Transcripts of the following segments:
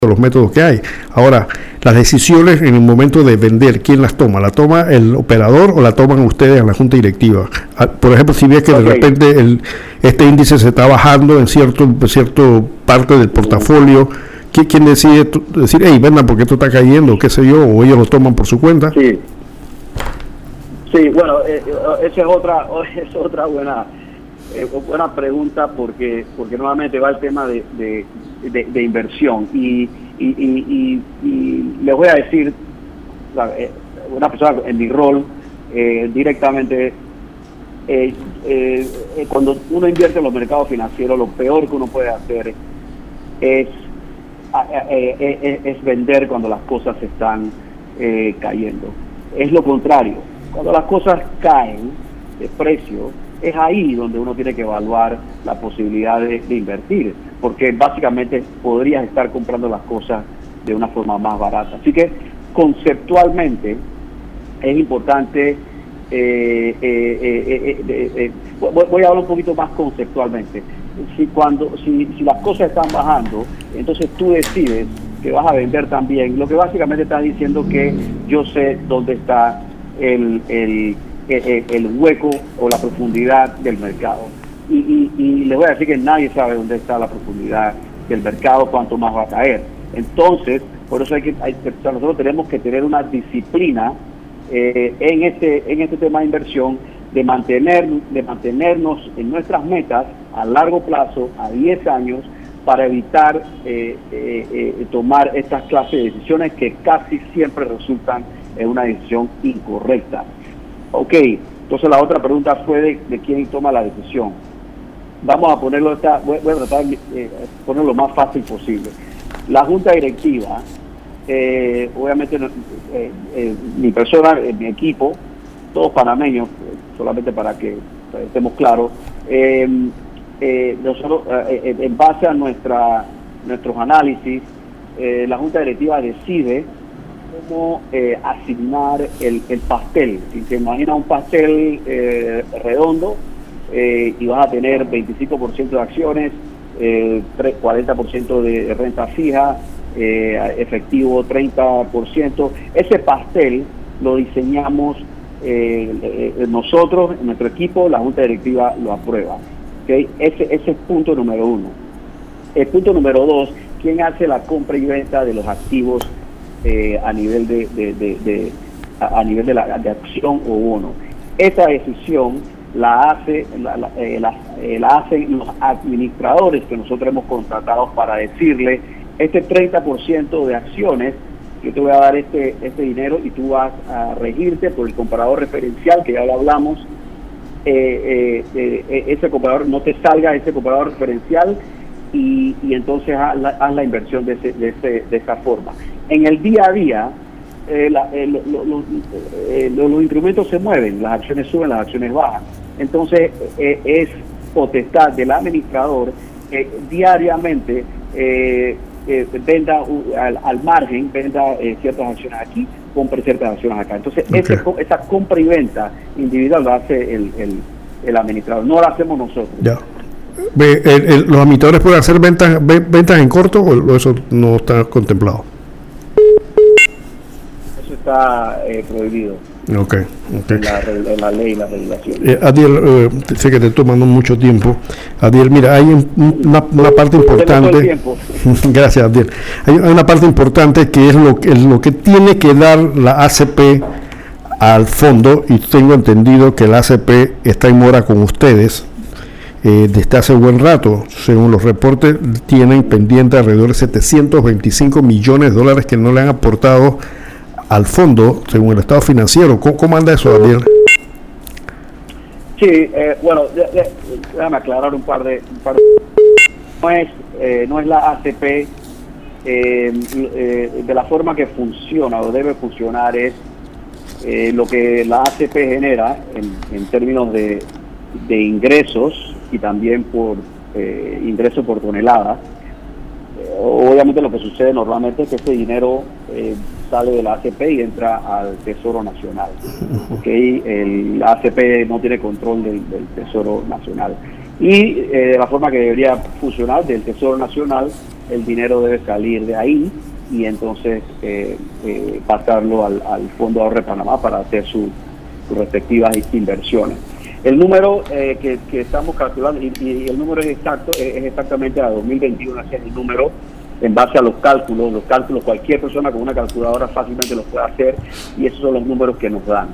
los métodos que hay. Ahora, las decisiones en el momento de vender, ¿quién las toma? ¿La toma el operador o la toman ustedes en la junta directiva? Por ejemplo, si ves que de repente este índice se está bajando en cierto parte del portafolio, ¿quién decide decir, hey, vendan porque esto está cayendo, qué sé yo, o ellos lo toman por su cuenta? Sí, bueno, esa es otra buena pregunta porque nuevamente va el tema de inversión y les voy a decir, una persona en mi rol directamente, cuando uno invierte en los mercados financieros, lo peor que uno puede hacer es vender cuando las cosas están cayendo. Es lo contrario, cuando las cosas caen de precio, es ahí donde uno tiene que evaluar la posibilidad de invertir, porque básicamente podrías estar comprando las cosas de una forma más barata. Así que conceptualmente es importante, voy a hablar un poquito más conceptualmente. Si las cosas están bajando, entonces tú decides que vas a vender también, lo que básicamente está diciendo que yo sé dónde está el hueco o la profundidad del mercado. Y les voy a decir que nadie sabe dónde está la profundidad del mercado, cuánto más va a caer. Entonces, por eso nosotros tenemos que tener una disciplina en este tema de inversión, de mantenernos en nuestras metas a largo plazo, a 10 años, para evitar tomar estas clases de decisiones que casi siempre resultan en una decisión incorrecta. Ok, entonces la otra pregunta fue de quién toma la decisión. Vamos a ponerlo, voy a tratar de ponerlo lo más fácil posible. La junta directiva, obviamente mi persona, mi equipo, todos panameños, solamente para que estemos claros, nosotros, en base a nuestros análisis, la junta directiva decide cómo asignar el pastel. Si se imagina un pastel redondo, y vas a tener 25% de acciones, 40% de renta fija, efectivo 30%. Ese pastel lo diseñamos nosotros, en nuestro equipo, la junta directiva lo aprueba. ¿Okay? Ese es punto número uno. El punto número dos, ¿quién hace la compra y venta de los activos a nivel de acción o bono? Esa decisión la hacen los administradores que nosotros hemos contratado para decirle, este 30% de acciones, yo te voy a dar este dinero y tú vas a regirte por el comparador referencial, que ya lo hablamos. Ese comparador, no te salga ese comparador referencial, y entonces haz la inversión de esa forma. En el día a día, los instrumentos se mueven, las acciones suben, las acciones bajan. Entonces es potestad del administrador diariamente venda al margen, venda ciertas acciones aquí, compre ciertas acciones acá. Entonces esa compra y venta individual la hace el administrador, no la hacemos nosotros. Ya. ¿Los administradores pueden hacer ventas en corto o eso no está contemplado? Eso está prohibido. Okay. En la ley y la regulación. Adiel, sé que te estoy tomando mucho tiempo. Adiel, mira, hay una parte importante. Gracias, Adiel. Hay una parte importante que es lo que tiene que dar la ACP al fondo, y tengo entendido que la ACP está en mora con ustedes desde hace buen rato. Según los reportes, tienen pendiente alrededor de $725 millones que no le han aportado al fondo, según el estado financiero. ¿Cómo anda eso, Daniel? Sí, bueno, déjame aclarar un par de no es la ACP, de la forma que funciona o debe funcionar es lo que la ACP genera en términos de ingresos y también por ingresos por tonelada. Obviamente lo que sucede normalmente es que ese dinero sale de la ACP y entra al Tesoro Nacional. ¿Okay? La ACP no tiene control del Tesoro Nacional. Y de la forma que debería funcionar, del Tesoro Nacional, el dinero debe salir de ahí y entonces pasarlo al Fondo de Ahorro de Panamá para hacer sus respectivas inversiones. El número que estamos calculando, y el número es exacto, es exactamente a 2021, ese es el número en base a los cálculos, cualquier persona con una calculadora fácilmente los puede hacer, y esos son los números que nos dan.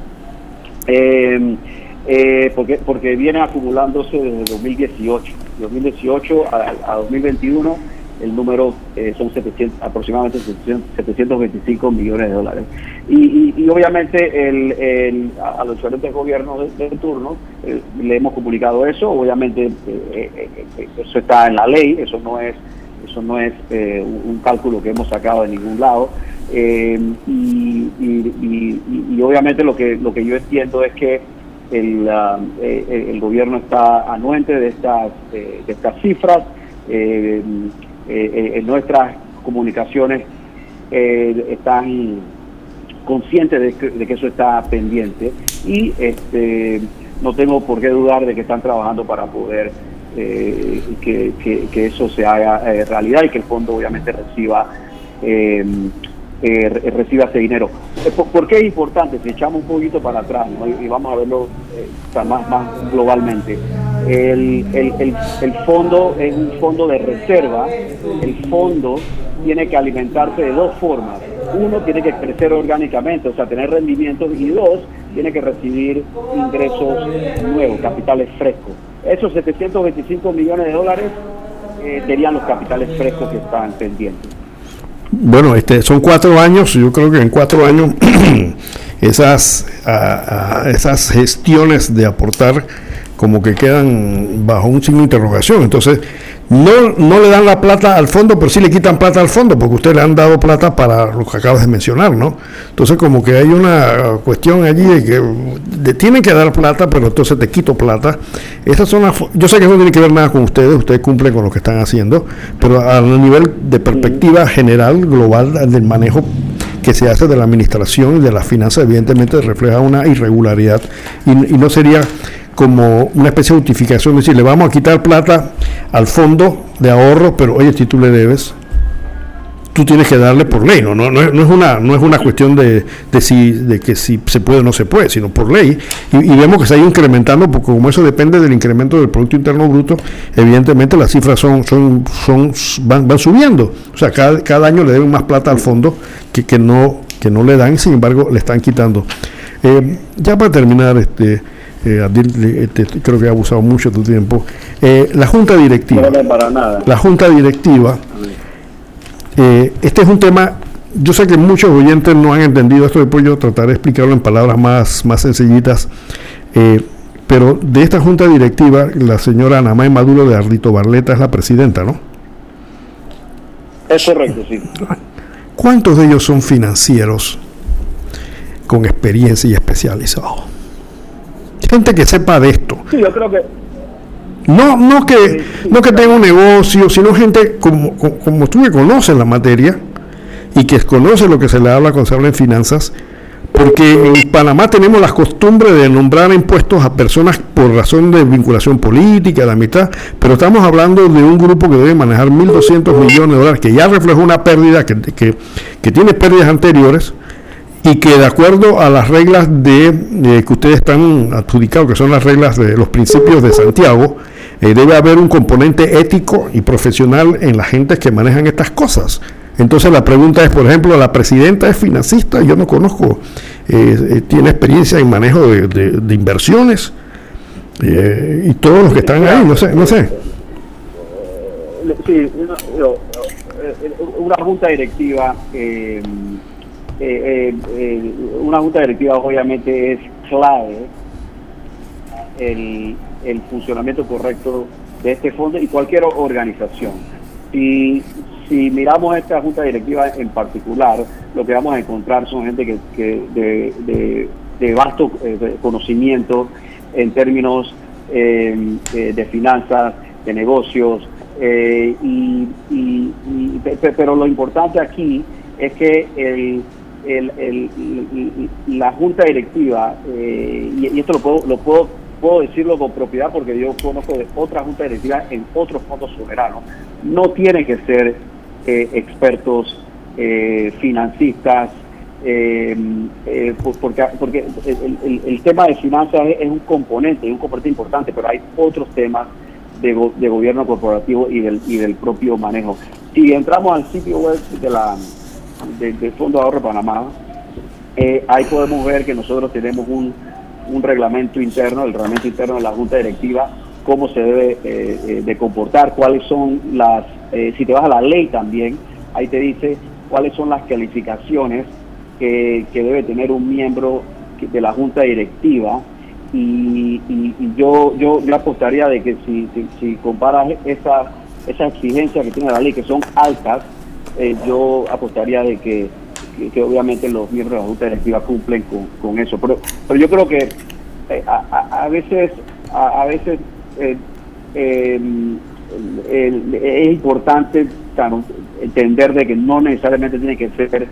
Porque viene acumulándose desde 2018 a 2021, el número son aproximadamente 725 millones de dólares. Y obviamente a los diferentes gobiernos de turno le hemos comunicado eso. Obviamente eso está en la ley, eso no es un cálculo que hemos sacado de ningún lado. Y obviamente lo que yo entiendo es que el gobierno está anuente de estas cifras. En nuestras comunicaciones están conscientes de que eso está pendiente, y no tengo por qué dudar de que están trabajando para poder que eso se haga realidad, y que el fondo obviamente reciba ese dinero. ¿Por qué es importante? Si echamos un poquito para atrás, ¿no? Y vamos a verlo más globalmente. El fondo es un fondo de reserva. El fondo tiene que alimentarse de dos formas. Uno, tiene que crecer orgánicamente, o sea, tener rendimientos, y dos, tiene que recibir ingresos nuevos, capitales frescos. Esos 725 millones de dólares serían los capitales frescos que están pendientes. Bueno, son 4 años. Yo creo que en 4 años esas gestiones de aportar como que quedan bajo un signo de interrogación. Entonces no le dan la plata al fondo, pero sí le quitan plata al fondo, porque ustedes le han dado plata para lo que acabas de mencionar, ¿no? Entonces como que hay una cuestión allí de que tienen que dar plata, pero entonces te quito plata. Esas son yo sé que eso no tiene que ver nada con ustedes cumplen con lo que están haciendo, pero a nivel de perspectiva general, global, del manejo que se hace de la administración y de las finanzas, evidentemente refleja una irregularidad, y no sería como una especie de justificación, decir, le vamos a quitar plata al fondo de ahorro, pero oye, si tú le debes, tú tienes que darle por ley, no es una cuestión de que si se puede o no se puede, sino por ley, y vemos que se ha ido incrementando, porque como eso depende del incremento del Producto Interno Bruto, evidentemente las cifras van subiendo, o sea, cada año le deben más plata al fondo que no le dan, y sin embargo le están quitando. Ya para terminar, creo que he abusado mucho de tu tiempo. La Junta Directiva. No, para nada. La Junta Directiva. Este es un tema, yo sé que muchos oyentes no han entendido esto, después yo trataré de explicarlo en palabras más sencillitas, pero de esta Junta Directiva, la señora Anamay Maduro de Ardito Barleta es la presidenta, ¿no? Es correcto, sí. ¿Cuántos de ellos son financieros con experiencia y especializados? Gente que sepa de esto. Sí, yo creo que no que tenga un negocio, sino gente como tú, que conoce la materia y que conoce lo que se le habla cuando se habla en finanzas, porque en Panamá tenemos la costumbre de nombrar impuestos a personas por razón de vinculación política, de amistad, pero estamos hablando de un grupo que debe manejar 1.200 millones de dólares, que ya reflejó una pérdida, que tiene pérdidas anteriores, y que de acuerdo a las reglas que ustedes están adjudicados, que son las reglas de los principios de Santiago, debe haber un componente ético y profesional en las gentes que manejan estas cosas. Entonces la pregunta es, por ejemplo, la presidenta es financista, yo no conozco, tiene experiencia en manejo de inversiones, y todos los que están ahí, no sé. Sí, una junta directiva, una junta directiva obviamente es clave el funcionamiento correcto de este fondo y cualquier organización. Si miramos esta junta directiva en particular, lo que vamos a encontrar son gente que de vasto conocimiento en términos de finanzas, de negocios, pero lo importante aquí es que la junta directiva, y esto lo puedo puedo decirlo con propiedad porque yo conozco de otras juntas directivas en otros fondos soberanos, no tienen que ser expertos financistas, porque el tema de finanzas es un componente importante, pero hay otros temas de gobierno corporativo y del propio manejo. Si entramos al sitio web del Fondo de Ahorro de Panamá, ahí podemos ver que nosotros tenemos un reglamento interno, el reglamento interno de la Junta Directiva, cómo se debe de comportar, cuáles son si te vas a la ley también, ahí te dice cuáles son las calificaciones que debe tener un miembro de la Junta Directiva, y yo apostaría de que si comparas esa exigencia que tiene la ley, que son altas, yo apostaría de que obviamente los miembros de la Junta Directiva cumplen con eso, pero yo creo que a veces es importante entender de que no necesariamente tiene que ser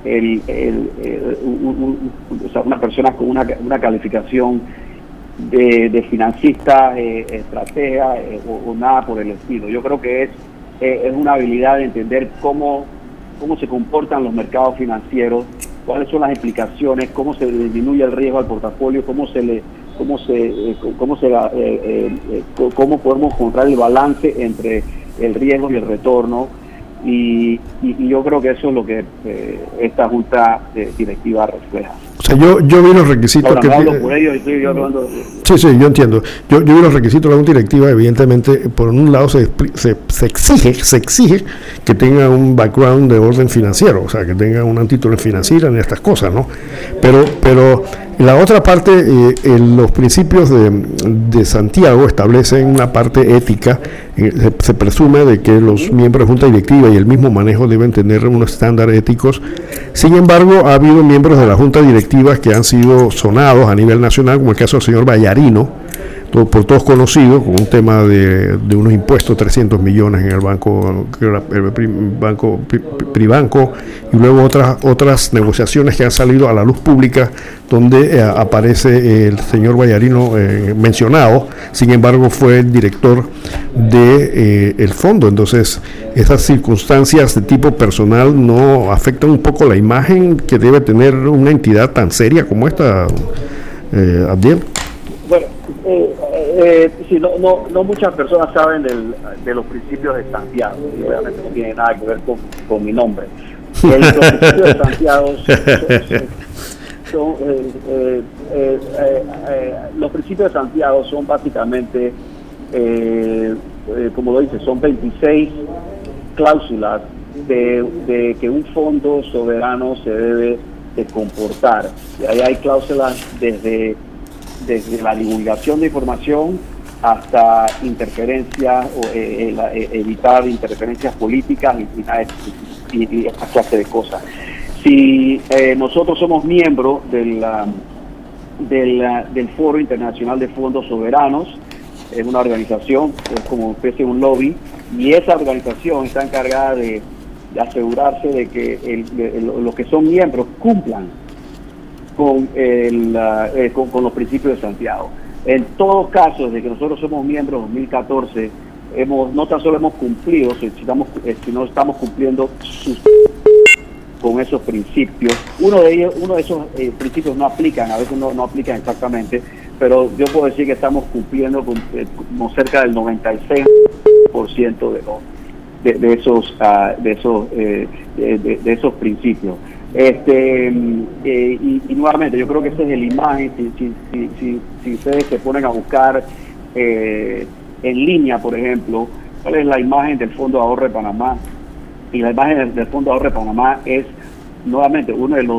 una persona con una calificación de financista, estratega o nada por el estilo. Yo creo que es una habilidad de entender cómo se comportan los mercados financieros, cuáles son las implicaciones, cómo se disminuye el riesgo al portafolio, cómo podemos encontrar el balance entre el riesgo y el retorno, y yo creo que eso es lo que esta junta directiva refleja. O sea, yo vi los requisitos. Ahora, no hablo por ello, estoy hablando. Sí, yo entiendo. Yo vi los requisitos de la Junta Directiva. Evidentemente, por un lado se exige que tenga un background de orden financiero, o sea, que tenga un título en financiera en estas cosas, ¿no? Pero la otra parte, los principios de Santiago establecen una parte ética. Se presume de que los miembros de Junta Directiva y el mismo manejo deben tener unos estándares éticos. Sin embargo, ha habido miembros de la Junta Directiva que han sido sonados a nivel nacional, como el caso del señor Vallarino, por todos conocidos, con un tema de unos impuestos, 300 millones en el banco, Pribanco, y luego otras negociaciones que han salido a la luz pública, donde aparece el señor Vallarino mencionado. Sin embargo, fue el director del fondo. Entonces, esas circunstancias de tipo personal no afectan un poco la imagen que debe tener una entidad tan seria como esta, Abdiel. Bueno, sí, no muchas personas saben de los principios de Santiago, y obviamente no tiene nada que ver con mi nombre. Los principios de Santiago los principios de Santiago son básicamente, como lo dice, son 26 cláusulas de que un fondo soberano se debe de comportar. Y ahí hay cláusulas desde la divulgación de información hasta interferencias, o evitar interferencias políticas y esta clase de cosas. Si nosotros somos miembros del Foro Internacional de Fondos Soberanos, es una organización, es como una especie de un lobby, y esa organización está encargada de asegurarse de que los que son miembros cumplan con los principios de Santiago. En todos casos de que nosotros somos miembros en 2014, no tan solo hemos cumplido, sino estamos cumpliendo con esos principios. Uno de esos principios no aplican, a veces no aplican exactamente, pero yo puedo decir que estamos cumpliendo como cerca del 96% de esos principios. Y nuevamente yo creo que esa es la imagen. Si ustedes se ponen a buscar en línea, por ejemplo, cuál es la imagen del Fondo de Ahorro de Panamá, y la imagen del Fondo de Ahorro de Panamá es nuevamente una de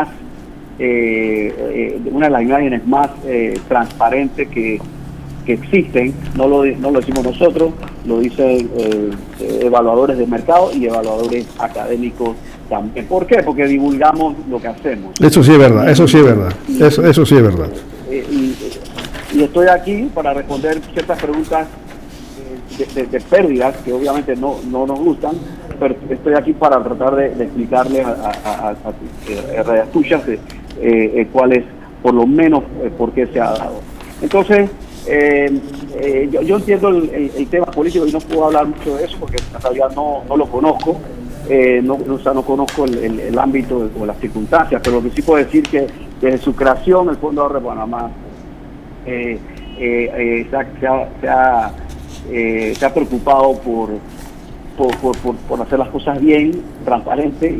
las imágenes más transparentes que existen. No lo decimos nosotros, lo dicen evaluadores de mercado y evaluadores académicos también. ¿Por qué? Porque divulgamos lo que hacemos. Eso sí es verdad, eso sí es verdad. Eso sí es verdad. Y estoy aquí para responder ciertas preguntas de pérdidas que obviamente no nos gustan, pero estoy aquí para tratar de explicarle a radios tuyas cuál es, por lo menos, por qué se ha dado. Entonces, yo entiendo el tema político y no puedo hablar mucho de eso porque en realidad no lo conozco, no conozco el ámbito o las circunstancias, pero lo que sí puedo decir que desde su creación el Fondo de Ahorro de Panamá se ha preocupado por hacer las cosas bien, transparente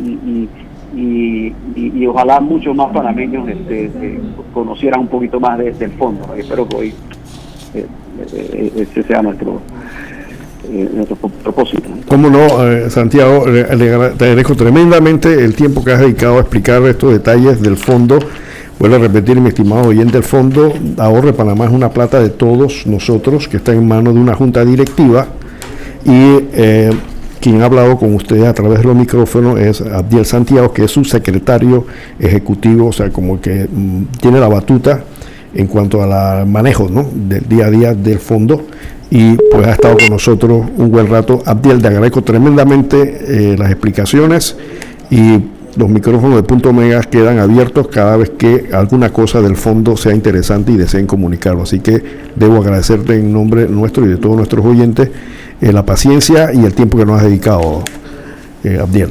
y ojalá muchos más panameños conocieran un poquito más del fondo. Espero que hoy ese sea nuestro propósito. Cómo no, Santiago, te agradezco tremendamente el tiempo que has dedicado a explicar estos detalles del fondo. Vuelvo a repetir, mi estimado oyente, el Fondo Ahorro de Panamá es una plata de todos nosotros que está en manos de una junta directiva y quien ha hablado con ustedes a través de los micrófonos es Abdiel Santiago, que es su secretario ejecutivo, o sea, como que tiene la batuta en cuanto al manejo, ¿no?, del día a día del fondo, y pues ha estado con nosotros un buen rato. Abdiel, te agradezco tremendamente las explicaciones y los micrófonos de Punto Mega quedan abiertos cada vez que alguna cosa del fondo sea interesante y deseen comunicarlo. Así que debo agradecerte en nombre nuestro y de todos nuestros oyentes la paciencia y el tiempo que nos has dedicado, Abdiel.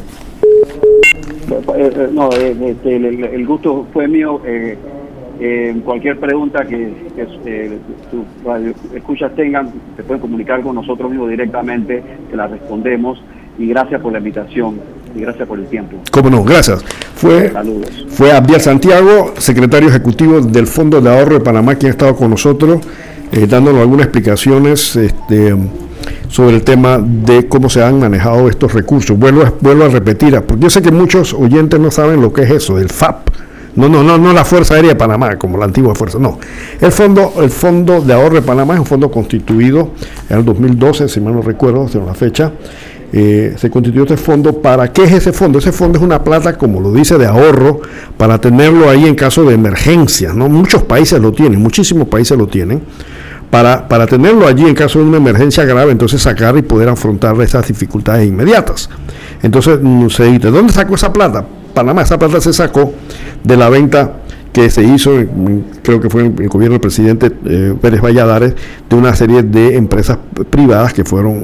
El gusto fue mío. Cualquier pregunta que tus escuchas tengan, se pueden comunicar con nosotros mismos directamente, que la respondemos. Y gracias por la invitación y gracias por el tiempo. Cómo no, gracias. Fue Abdiel Santiago, secretario ejecutivo del Fondo de Ahorro de Panamá, quien ha estado con nosotros dándonos algunas explicaciones sobre el tema de cómo se han manejado estos recursos. Vuelvo a repetir, porque yo sé que muchos oyentes no saben lo que es eso, del FAP. No la Fuerza Aérea de Panamá, como la antigua fuerza, no. El Fondo de Ahorro de Panamá es un fondo constituido en el 2012, si mal no recuerdo, según la fecha. Se constituyó este fondo. ¿Para qué es ese fondo? Ese fondo es una plata, como lo dice, de ahorro, para tenerlo ahí en caso de emergencia, ¿no? Muchos países lo tienen, muchísimos países lo tienen, para tenerlo allí en caso de una emergencia grave, entonces sacar y poder afrontar esas dificultades inmediatas. Entonces se dice, ¿de dónde sacó esa plata? Panamá. Esa plata se sacó de la venta que se hizo, creo que fue en el gobierno del presidente Pérez Valladares, de una serie de empresas privadas que fueron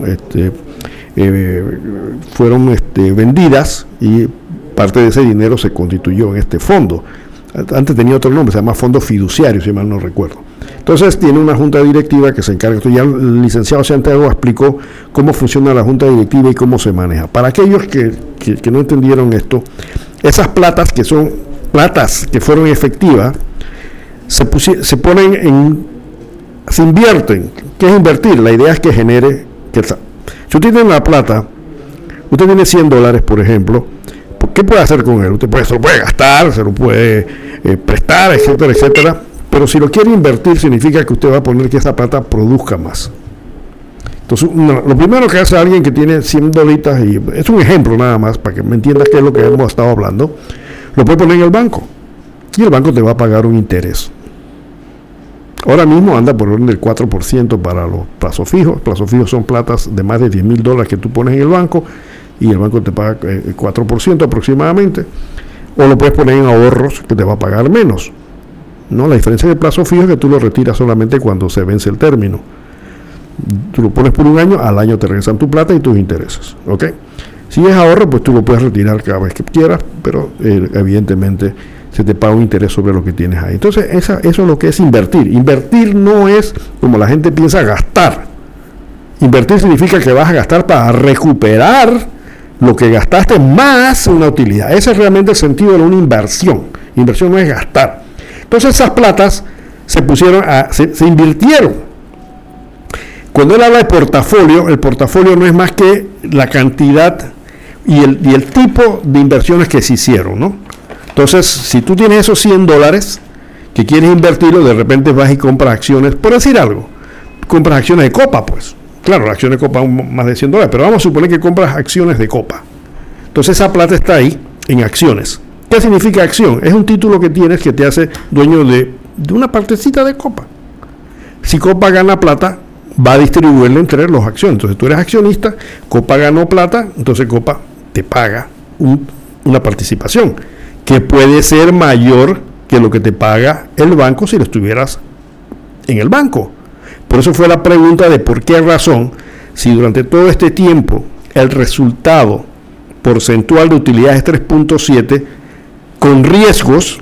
vendidas, y parte de ese dinero se constituyó en este fondo. Antes tenía otro nombre, se llama Fondo Fiduciario, si mal no recuerdo. Entonces tiene una junta directiva que se encarga. Ya el licenciado Santiago explicó cómo funciona la junta directiva y cómo se maneja. Para aquellos que no entendieron esto, esas platas, que son platas que fueron efectivas, se invierten. ¿Qué es invertir? La idea es que genere, si usted tiene una plata, usted tiene $100, por ejemplo, ¿qué puede hacer con él? Usted se lo puede gastar, se lo puede prestar, etcétera, etcétera. Pero si lo quiere invertir, significa que usted va a poner que esa plata produzca más. Entonces, lo primero que hace alguien que tiene $100, y es un ejemplo nada más, para que me entiendas qué es lo que hemos estado hablando, lo puede poner en el banco, y el banco te va a pagar un interés. Ahora mismo anda por orden del 4% para los plazos fijos. Plazos fijos son platas de más de $10,000 que tú pones en el banco, y el banco te paga 4% aproximadamente. O lo puedes poner en ahorros, que te va a pagar menos. No, la diferencia del plazo fijo es que tú lo retiras solamente cuando se vence el término. Tú lo pones por un año, al año te regresan tu plata y tus intereses, ¿ok? Si es ahorro, pues tú lo puedes retirar cada vez que quieras, pero evidentemente se te paga un interés sobre lo que tienes ahí. Entonces, eso es lo que es invertir. Invertir no es, como la gente piensa, gastar. Invertir significa que vas a gastar para recuperar lo que gastaste más una utilidad. Ese es realmente el sentido de una inversión. Inversión no es gastar. Entonces esas platas se invirtieron. Cuando él habla de portafolio, el portafolio no es más que la cantidad y el tipo de inversiones que se hicieron, ¿no? Entonces, si tú tienes esos $100 que quieres invertirlo, de repente vas y compras acciones, por decir algo, compras acciones de Copa, pues. Claro, las acciones de Copa son más de $100, pero vamos a suponer que compras acciones de Copa. Entonces esa plata está ahí en acciones. ¿Qué significa acción? Es un título que tienes que te hace dueño de una partecita de Copa. Si Copa gana plata, va a distribuirla entre los acciones. Entonces tú eres accionista, Copa ganó plata, entonces Copa te paga una participación que puede ser mayor que lo que te paga el banco si lo estuvieras en el banco. Por eso fue la pregunta de por qué razón, si durante todo este tiempo el resultado porcentual de utilidad es 3.7, con riesgos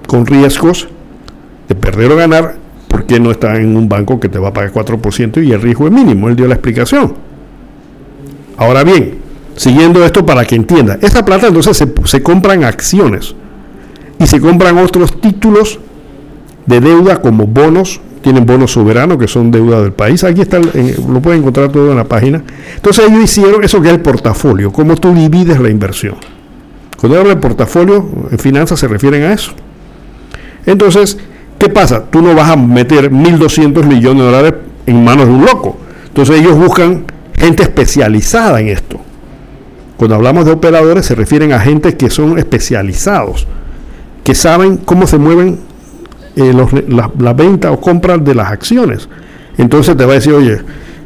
de perder o ganar, ¿por qué no está en un banco que te va a pagar 4% y el riesgo es mínimo? Él dio la explicación. Ahora bien, siguiendo esto para que entienda, esa plata entonces se compran acciones y se compran otros títulos de deuda como bonos. Tienen bonos soberanos que son deuda del país. Aquí está, lo pueden encontrar todo en la página. Entonces ellos hicieron eso que es el portafolio, cómo tú divides la inversión. Cuando hablo de portafolio, en finanzas se refieren a eso. Entonces, ¿qué pasa? Tú no vas a meter 1.200 millones de dólares en manos de un loco. Entonces ellos buscan gente especializada en esto. Cuando hablamos de operadores se refieren a gente que son especializados, que saben cómo se mueven la venta o compra de las acciones. Entonces te va a decir, oye,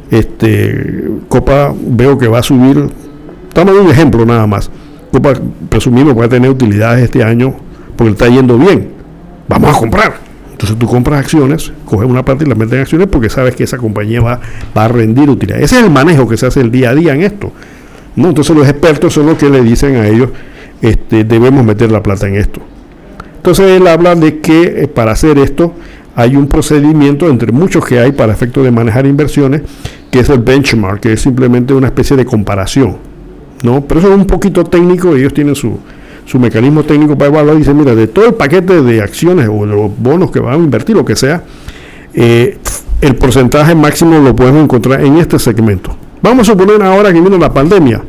Copa veo que va a subir, estamos dando un ejemplo nada más, Copa presumimos va a tener utilidades este año porque está yendo bien, vamos a comprar. Entonces tú compras acciones, coges una parte y la metes en acciones porque sabes que esa compañía va a rendir utilidades. Ese es el manejo que se hace el día a día en esto, ¿no? Entonces los expertos son los que le dicen a ellos, debemos meter la plata en esto. Entonces él habla de que para hacer esto hay un procedimiento entre muchos que hay para efecto de manejar inversiones, que es el benchmark, que es simplemente una especie de comparación, ¿no? Pero eso es un poquito técnico, ellos tienen su mecanismo técnico para evaluar y dicen, mira, de todo el paquete de acciones o de los bonos que van a invertir, lo que sea, el porcentaje máximo lo podemos encontrar en este segmento. Vamos a suponer ahora que viene la pandemia,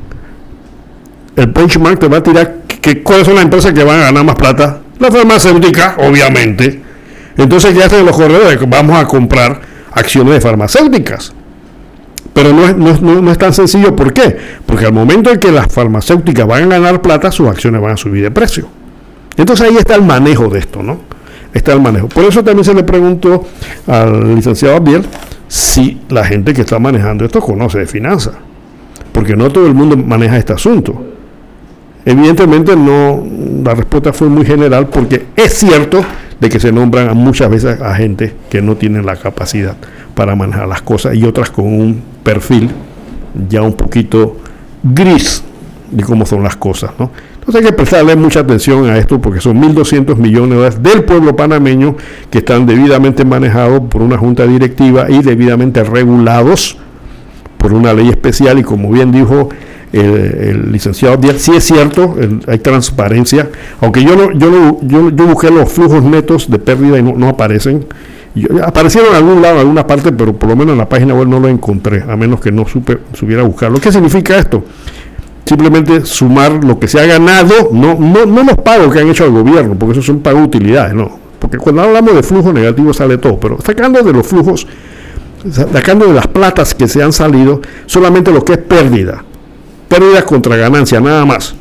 el benchmark te va a tirar cuáles son las empresas que van a ganar más plata. La farmacéutica, obviamente. Entonces, ¿qué hacen los corredores? Vamos a comprar acciones de farmacéuticas. Pero no es tan sencillo. ¿Por qué? Porque al momento en que las farmacéuticas van a ganar plata, sus acciones van a subir de precio. Entonces, ahí está el manejo de esto, ¿no? Está el manejo. Por eso también se le preguntó al licenciado Abdiel si la gente que está manejando esto conoce de finanzas. Porque no todo el mundo maneja este asunto. Evidentemente la respuesta fue muy general porque es cierto de que se nombran muchas veces a gente que no tienen la capacidad para manejar las cosas y otras con un perfil ya un poquito gris de cómo son las cosas, ¿no? Entonces hay que prestarle mucha atención a esto porque son 1.200 millones de dólares del pueblo panameño que están debidamente manejados por una junta directiva y debidamente regulados por una ley especial y como bien dijo el licenciado Díaz, sí es cierto, hay transparencia, aunque yo busqué los flujos netos de pérdida y no aparecen. Aparecieron en algún lado, en alguna parte, pero por lo menos en la página web no lo encontré, a menos que no supiera buscarlo. ¿Qué significa esto? Simplemente sumar lo que se ha ganado, no los pagos que han hecho al gobierno, porque esos son pagos de utilidades, no. Porque cuando hablamos de flujo negativo sale todo, pero sacando de los flujos, sacando de las platas que se han salido, solamente lo que es pérdida. Pérdidas contra ganancia, nada más.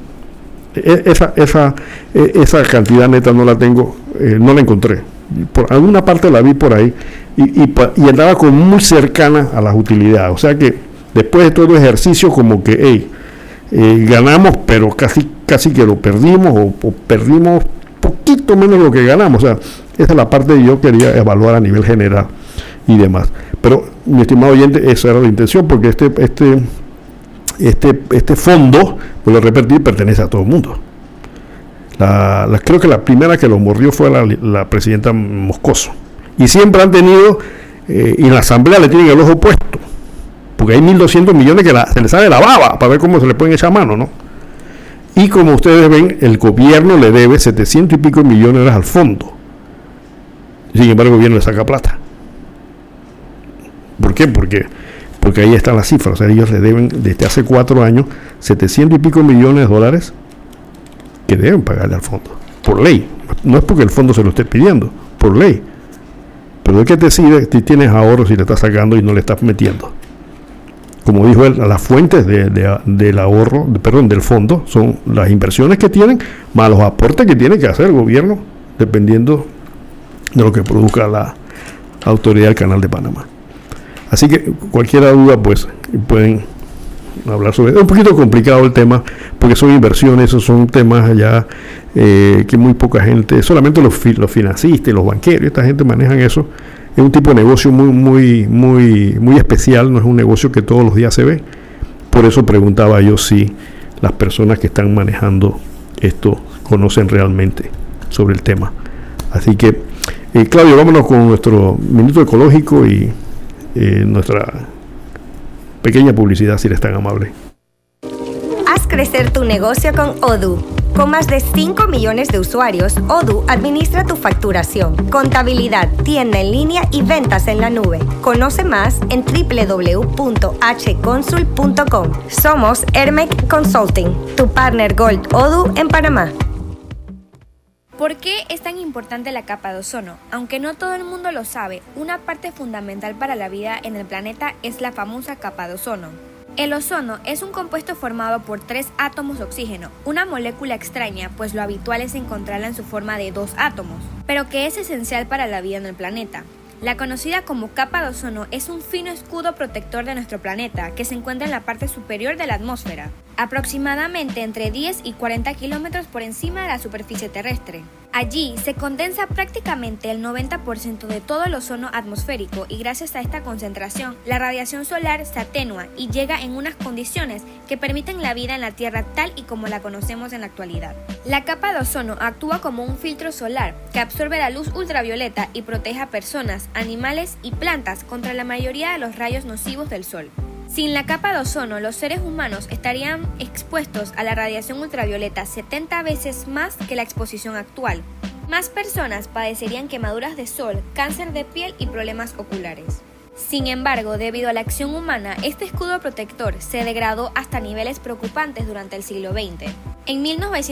Esa cantidad neta no la tengo, no la encontré. Por alguna parte la vi por ahí y andaba como muy cercana a las utilidades. O sea que después de todo el ejercicio, como que ganamos, pero casi que lo perdimos o perdimos poquito menos de lo que ganamos. O sea, esa es la parte que yo quería evaluar a nivel general y demás. Pero, mi estimado oyente, esa era la intención, porque este fondo, pues lo repetí, pertenece a todo el mundo. Creo que la primera que lo mordió fue la presidenta Moscoso. Y siempre han tenido, y en la asamblea le tienen el ojo puesto, porque hay 1.200 millones que se les sale la baba para ver cómo se le pueden echar mano, ¿no? Y como ustedes ven, el gobierno le debe 700 y pico millones al fondo. Sin embargo, el gobierno le saca plata. ¿Por qué? Porque ahí están las cifras. O sea, ellos le deben desde hace 4 años 700 y pico millones de dólares que deben pagarle al fondo, por ley. No es porque el fondo se lo esté pidiendo, por ley. Pero es que te decide si tienes ahorros y le estás sacando y no le estás metiendo. Como dijo él, las fuentes del ahorro, del fondo, son las inversiones que tienen, más los aportes que tiene que hacer el gobierno, dependiendo de lo que produzca la autoridad del Canal de Panamá. Así que cualquier duda, pues pueden hablar sobre. Es un poquito complicado el tema, porque son inversiones, esos son temas ya que muy poca gente, solamente los financistas, los banqueros, esta gente manejan eso, es un tipo de negocio muy especial, no es un negocio que todos los días se ve. Por eso preguntaba yo si las personas que están manejando esto conocen realmente sobre el tema. Así que, Claudio, vámonos con nuestro minuto ecológico y nuestra pequeña publicidad, si eres tan amable. Haz crecer tu negocio con Odoo. Con más de 5 millones de usuarios, Odoo administra tu facturación, contabilidad, tienda en línea y ventas en la nube. Conoce más en www.hconsul.com. Somos Hermec Consulting, tu partner Gold Odoo en Panamá. ¿Por qué es tan importante la capa de ozono? Aunque no todo el mundo lo sabe, una parte fundamental para la vida en el planeta es la famosa capa de ozono. El ozono es un compuesto formado por 3 átomos de oxígeno, una molécula extraña, pues lo habitual es encontrarla en su forma de 2 átomos, pero que es esencial para la vida en el planeta. La conocida como capa de ozono es un fino escudo protector de nuestro planeta que se encuentra en la parte superior de la atmósfera, aproximadamente entre 10 y 40 kilómetros por encima de la superficie terrestre. Allí se condensa prácticamente el 90% de todo el ozono atmosférico y gracias a esta concentración, la radiación solar se atenúa y llega en unas condiciones que permiten la vida en la Tierra tal y como la conocemos en la actualidad. La capa de ozono actúa como un filtro solar que absorbe la luz ultravioleta y protege a personas, animales y plantas contra la mayoría de los rayos nocivos del sol. Sin la capa de ozono, los seres humanos estarían expuestos a la radiación ultravioleta 70 veces más que la exposición actual. Más personas padecerían quemaduras de sol, cáncer de piel y problemas oculares. Sin embargo, debido a la acción humana, este escudo protector se degradó hasta niveles preocupantes durante el siglo XX. En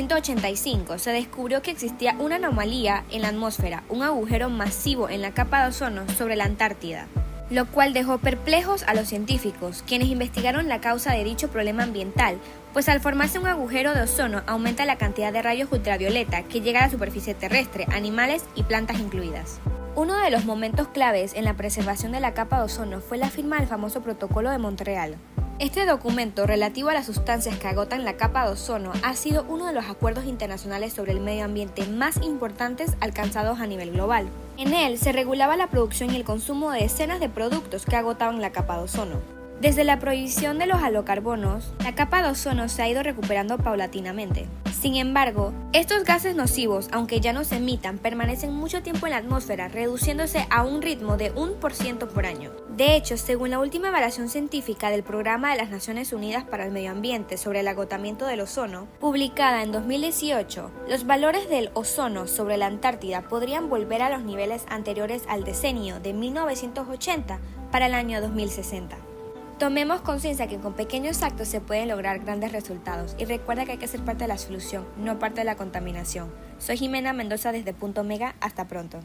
1985 se descubrió que existía una anomalía en la atmósfera, un agujero masivo en la capa de ozono sobre la Antártida, lo cual dejó perplejos a los científicos, quienes investigaron la causa de dicho problema ambiental, pues al formarse un agujero de ozono aumenta la cantidad de rayos ultravioleta que llega a la superficie terrestre, animales y plantas incluidas. Uno de los momentos claves en la preservación de la capa de ozono fue la firma del famoso Protocolo de Montreal. Este documento relativo a las sustancias que agotan la capa de ozono ha sido uno de los acuerdos internacionales sobre el medio ambiente más importantes alcanzados a nivel global. En él se regulaba la producción y el consumo de decenas de productos que agotaban la capa de ozono. Desde la prohibición de los halocarbonos, la capa de ozono se ha ido recuperando paulatinamente. Sin embargo, estos gases nocivos, aunque ya no se emitan, permanecen mucho tiempo en la atmósfera, reduciéndose a un ritmo de 1% por año. De hecho, según la última evaluación científica del Programa de las Naciones Unidas para el Medio Ambiente sobre el agotamiento del ozono, publicada en 2018, los valores del ozono sobre la Antártida podrían volver a los niveles anteriores al decenio de 1980 para el año 2060. Tomemos conciencia que con pequeños actos se pueden lograr grandes resultados y recuerda que hay que ser parte de la solución, no parte de la contaminación. Soy Jimena Mendoza desde Punto Omega. Hasta pronto.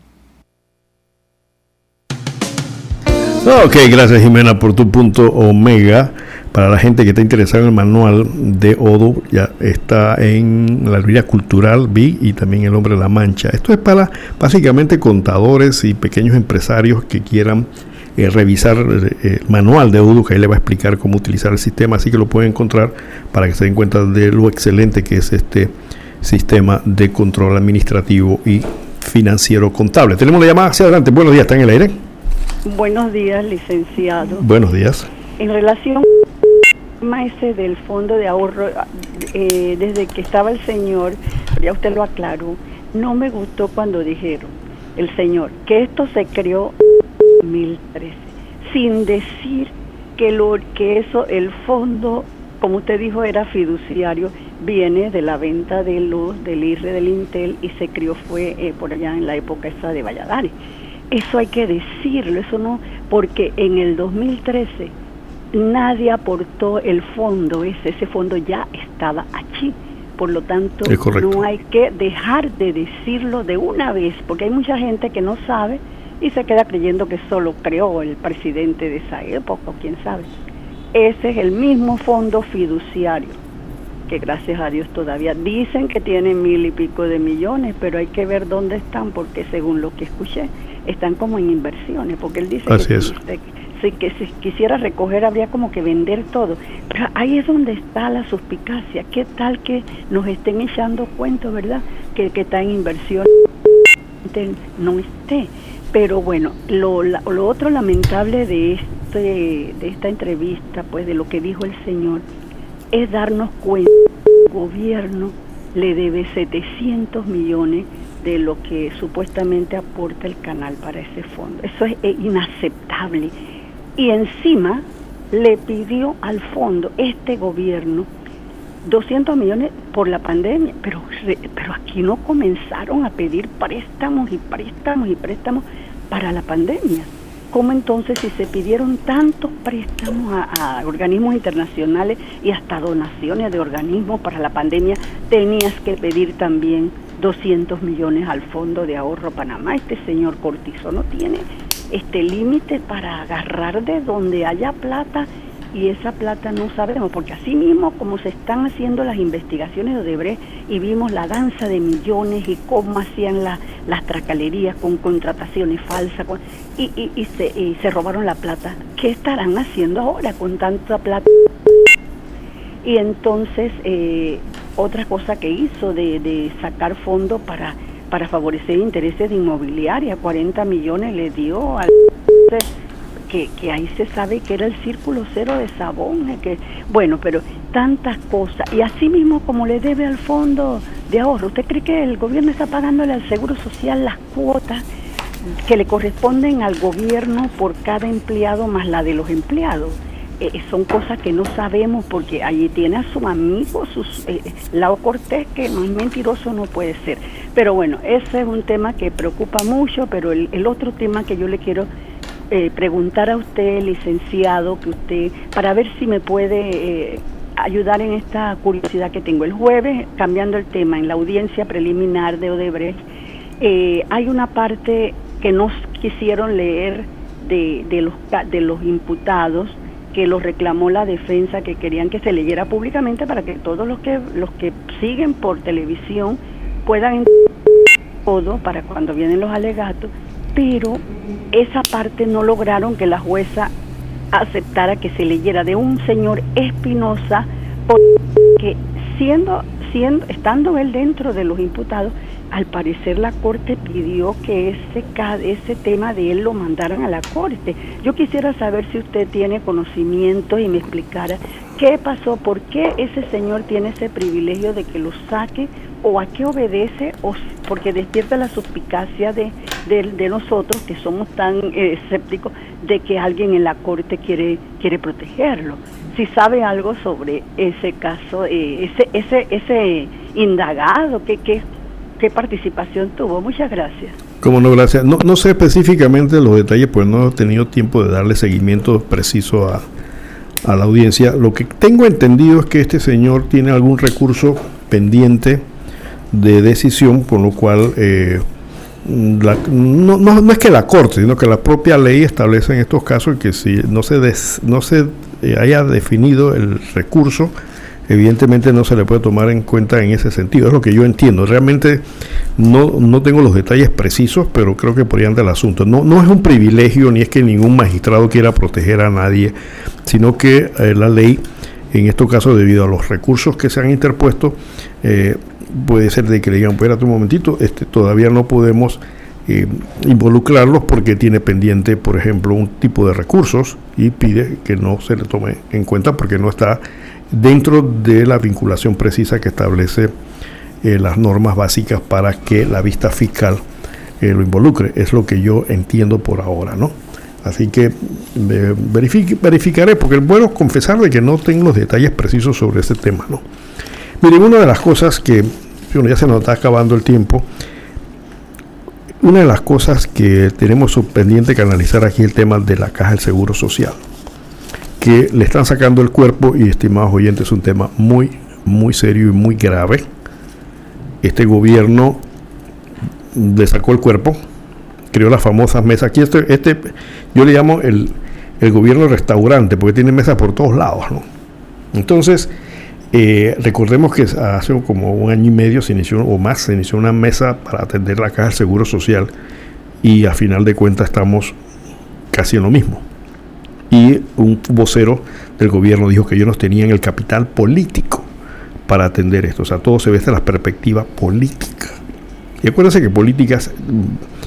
Ok, gracias Jimena por tu Punto Omega. Para la gente que está interesada en el manual de Odoo, ya está en la librería cultural BIG y también El Hombre de la Mancha. Esto es para básicamente contadores y pequeños empresarios que quieran revisar el manual de Odoo, que ahí le va a explicar cómo utilizar el sistema, así que lo pueden encontrar para que se den cuenta de lo excelente que es este sistema de control administrativo y financiero contable. Tenemos la llamada hacia adelante. Buenos días, ¿está en el aire? Buenos días, licenciado. Buenos días. En relación al tema ese del fondo de ahorro, desde que estaba el señor, ya usted lo aclaró, no me gustó cuando dijeron el señor que esto se creó 2013, sin decir que eso, el fondo, como usted dijo, era fiduciario, viene de la venta de luz del IRRE del Intel y se creó fue por allá en la época esa de Valladares. Eso hay que decirlo, eso no, porque en el 2013 nadie aportó el fondo, ese fondo ya estaba allí. Por lo tanto, no hay que dejar de decirlo de una vez, porque hay mucha gente que no sabe y se queda creyendo que solo creó el presidente de esa época, o quién sabe. Ese es el mismo fondo fiduciario, que gracias a Dios todavía dicen que tiene 1,000 y pico de millones, pero hay que ver dónde están, porque según lo que escuché, están como en inversiones, porque él dice que si quisiera recoger habría como que vender todo. Pero ahí es donde está la suspicacia. ¿Qué tal que nos estén echando cuentos, verdad? Que está en inversión, no esté. Pero bueno, lo otro lamentable de esta entrevista, pues de lo que dijo el señor, es darnos cuenta que el gobierno le debe 700 millones de lo que supuestamente aporta el canal para ese fondo. Eso es inaceptable. Y encima le pidió al fondo este gobierno 200 millones por la pandemia, pero aquí no comenzaron a pedir préstamos y préstamos y préstamos para la pandemia. ¿Cómo entonces, si se pidieron tantos préstamos a organismos internacionales y hasta donaciones de organismos para la pandemia, tenías que pedir también 200 millones al Fondo de Ahorro Panamá? Este señor Cortizo no tiene límite para agarrar de donde haya plata, y esa plata no sabemos, porque así mismo como se están haciendo las investigaciones de Odebrecht y vimos la danza de millones y cómo hacían las tracalerías con contrataciones falsas y se robaron la plata, ¿qué estarán haciendo ahora con tanta plata? Y entonces otra cosa que hizo de sacar fondos para favorecer intereses de inmobiliaria, 40 millones le dio al... Que ahí se sabe que era el círculo cero de Sabón, bueno, pero tantas cosas. Y así mismo como le debe al fondo de ahorro, ¿usted cree que el gobierno está pagándole al Seguro Social las cuotas que le corresponden al gobierno por cada empleado más la de los empleados? Son cosas que no sabemos, porque allí tiene a su amigo, Lao Cortés, que más mentiroso no puede ser. Pero bueno, ese es un tema que preocupa mucho, pero el otro tema que yo le quiero preguntar a usted, licenciado, que usted, para ver si me puede ayudar en esta curiosidad que tengo. El jueves, cambiando el tema, en la audiencia preliminar de Odebrecht, hay una parte que no quisieron leer de los imputados, que lo reclamó la defensa, que querían que se leyera públicamente para que todos los que siguen por televisión puedan entender todo para cuando vienen los alegatos. Pero esa parte no lograron que la jueza aceptara que se leyera, de un señor Espinosa, porque estando él dentro de los imputados, al parecer la corte pidió que ese tema de él lo mandaran a la corte. Yo quisiera saber si usted tiene conocimiento y me explicara qué pasó, por qué ese señor tiene ese privilegio de que lo saque, o a qué obedece, o porque despierta la suspicacia de nosotros, que somos tan escépticos, de que alguien en la corte quiere protegerlo. Si sabe algo sobre ese caso, ese indagado, ¿qué participación tuvo? Muchas gracias. Cómo no, gracias. No sé específicamente los detalles, pues no he tenido tiempo de darle seguimiento preciso a la audiencia. Lo que tengo entendido es que este señor tiene algún recurso pendiente de decisión, con lo cual no es que la corte, sino que la propia ley establece en estos casos que si no se haya definido el recurso, evidentemente no se le puede tomar en cuenta en ese sentido. Es lo que yo entiendo. Realmente no tengo los detalles precisos, pero creo que por ahí anda el asunto. No es un privilegio, ni es que ningún magistrado quiera proteger a nadie, sino que la ley, en estos casos, debido a los recursos que se han interpuesto, puede ser de que le digan, espérate un momentito, todavía no podemos involucrarlos porque tiene pendiente, por ejemplo, un tipo de recursos, y pide que no se le tome en cuenta porque no está dentro de la vinculación precisa que establece las normas básicas para que la vista fiscal lo involucre. Es lo que yo entiendo por ahora, ¿no? Así que verificaré, porque es bueno confesar de que no tengo los detalles precisos sobre ese tema, ¿no? Miren, una de las cosas que, bueno, ya se nos está acabando el tiempo, una de las cosas que tenemos pendiente que analizar aquí es el tema de la Caja del Seguro Social, que le están sacando el cuerpo, y, estimados oyentes, es un tema muy, muy serio y muy grave. Este gobierno le sacó el cuerpo, creó las famosas mesas. Aquí yo le llamo el gobierno restaurante, porque tiene mesas por todos lados, ¿no? Entonces, recordemos que hace como un año y medio se inició una mesa para atender la Caja del Seguro Social, y a final de cuentas estamos casi en lo mismo. Y un vocero del gobierno dijo que ellos no tenían el capital político para atender esto. O sea, todo se ve desde la perspectiva política. Y acuérdense que políticas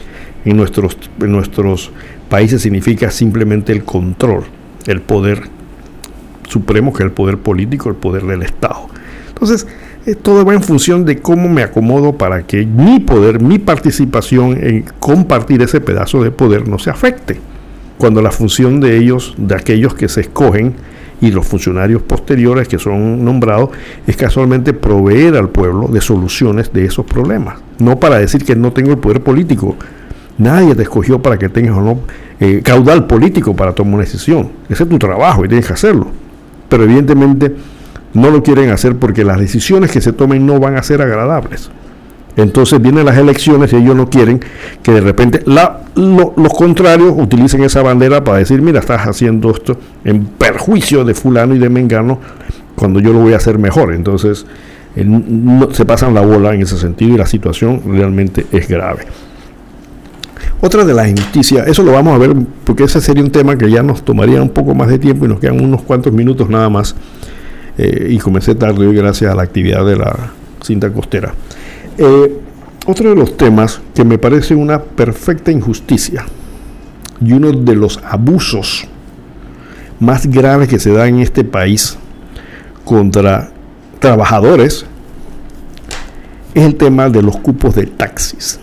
en nuestros países significa simplemente el control, el poder supremo, que es el poder político, el poder del Estado. Entonces, todo va en función de cómo me acomodo para que mi poder, mi participación en compartir ese pedazo de poder no se afecte. Cuando la función de ellos, de aquellos que se escogen y los funcionarios posteriores que son nombrados, es casualmente proveer al pueblo de soluciones de esos problemas. No para decir que no tengo el poder político. Nadie te escogió para que tengas o no caudal político para tomar una decisión. Ese es tu trabajo y tienes que hacerlo. Pero evidentemente no lo quieren hacer porque las decisiones que se tomen no van a ser agradables. Entonces vienen las elecciones y ellos no quieren que de repente los contrarios utilicen esa bandera para decir, mira, estás haciendo esto en perjuicio de fulano y de mengano cuando yo lo voy a hacer mejor. Entonces se pasan la bola en ese sentido y la situación realmente es grave. Otra de las injusticias, eso lo vamos a ver porque ese sería un tema que ya nos tomaría un poco más de tiempo y nos quedan unos cuantos minutos nada más. Y comencé tarde hoy gracias a la actividad de la cinta costera. Otro de los temas que me parece una perfecta injusticia y uno de los abusos más graves que se da en este país contra trabajadores es el tema de los cupos de taxis.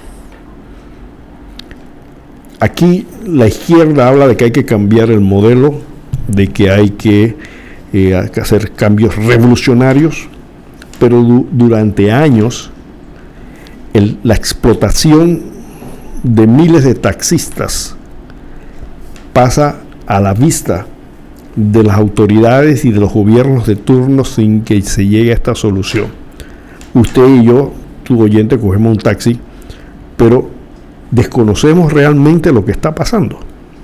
Aquí la izquierda habla de que hay que cambiar el modelo, de que hay que hacer cambios revolucionarios, pero durante años la explotación de miles de taxistas pasa a la vista de las autoridades y de los gobiernos de turno sin que se llegue a esta solución. Usted y yo, tu oyente, cogemos un taxi, pero desconocemos realmente lo que está pasando.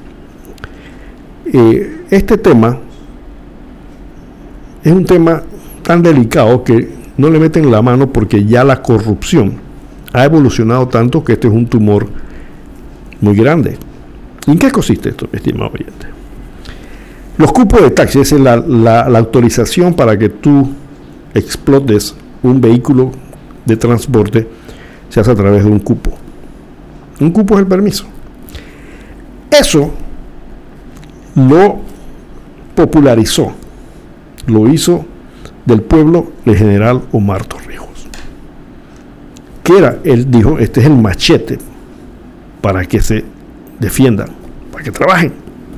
Este tema es un tema tan delicado que no le meten la mano porque ya la corrupción ha evolucionado tanto que este es un tumor muy grande. ¿Y en qué consiste esto, mi estimado oyente? Los cupos de taxi es la autorización para que tú explotes un vehículo de transporte, se hace a través de un cupo. Un cupo es el permiso. Eso lo popularizó, lo hizo del pueblo el general Omar Torrijos. Que era, él dijo, este es el machete para que se defiendan, para que trabajen.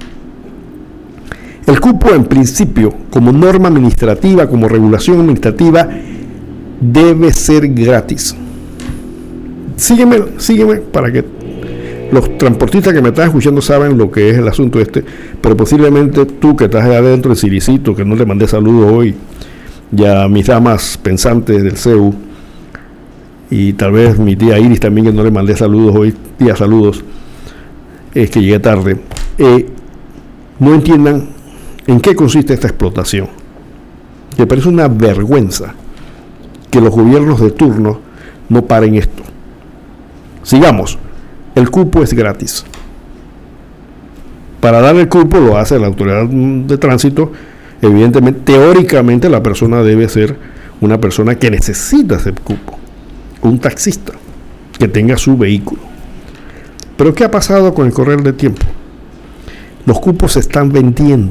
El cupo, en principio, como norma administrativa, como regulación administrativa, debe ser gratis. Sígueme para que los transportistas que me están escuchando saben lo que es el asunto este, pero posiblemente tú que estás allá adentro, el Siricito, que no le mandé saludos hoy, y a mis damas pensantes del CEU, y tal vez mi tía Iris también, que no le mandé saludos hoy, tía, saludos, es que llegué tarde, no entiendan en qué consiste esta explotación. Me parece una vergüenza que los gobiernos de turno no paren esto. Sigamos, el cupo es gratis. Para dar el cupo lo hace la autoridad de tránsito. Evidentemente, teóricamente la persona debe ser una persona que necesita ese cupo, un taxista que tenga su vehículo. Pero ¿qué ha pasado con el correr del tiempo? Los cupos se están vendiendo.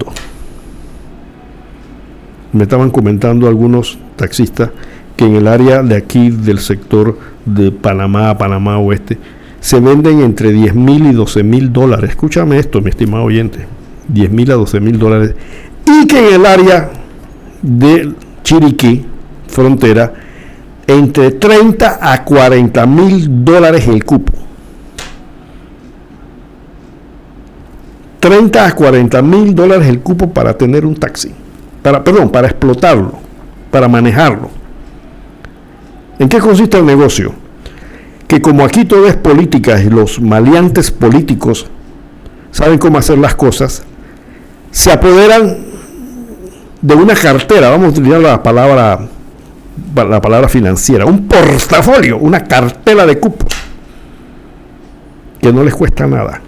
Me estaban comentando algunos taxistas que en el área de aquí del sector de Panamá Oeste se venden entre $10,000 y $12,000. Escúchame esto, mi estimado oyente, $10,000 a $12,000, y que en el área de Chiriquí, frontera, entre 30 a $40,000 el cupo. 30 a $40,000 el cupo para tener un taxi, para explotarlo, para manejarlo. ¿En qué consiste el negocio? Que como aquí todo es política y los maleantes políticos saben cómo hacer las cosas, se apoderan de una cartera, vamos a utilizar la palabra financiera, un portafolio, una cartela de cupos que no les cuesta nada.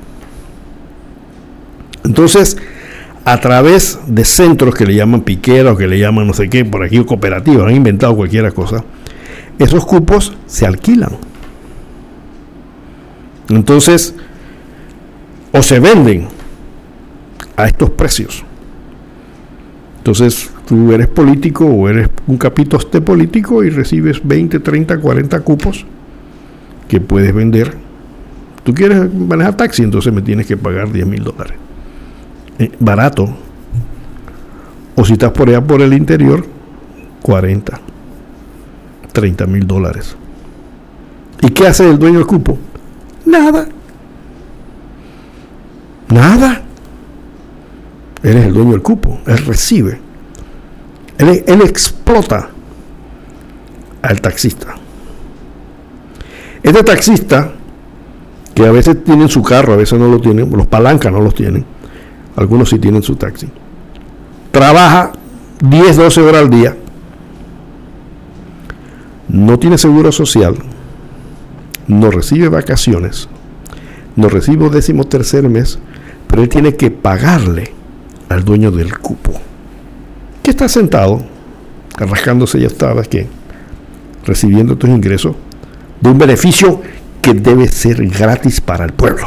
Entonces, a través de centros que le llaman piqueras o que le llaman no sé qué, por aquí cooperativas, han inventado cualquier cosa, esos cupos se alquilan. Entonces, o se venden a estos precios. Entonces, tú eres político o eres un capitoste político y recibes 20, 30, 40 cupos que puedes vender. Tú quieres manejar taxi, entonces me tienes que pagar $10,000. Barato. O si estás por allá por el interior, 40, $30,000. ¿Y qué hace el dueño del cupo? Nada. Nada. Él es el dueño del cupo. Él recibe. Él explota al taxista. Este taxista, que a veces tienen su carro, a veces no lo tienen, los palancas no los tienen, algunos sí tienen su taxi, trabaja 10, 12 horas al día, no tiene seguro social, no recibe vacaciones, no recibe 13º mes, pero él tiene que pagarle al dueño del cupo, que está sentado, rascándose ya estaba, que recibiendo estos ingresos de un beneficio que debe ser gratis para el pueblo.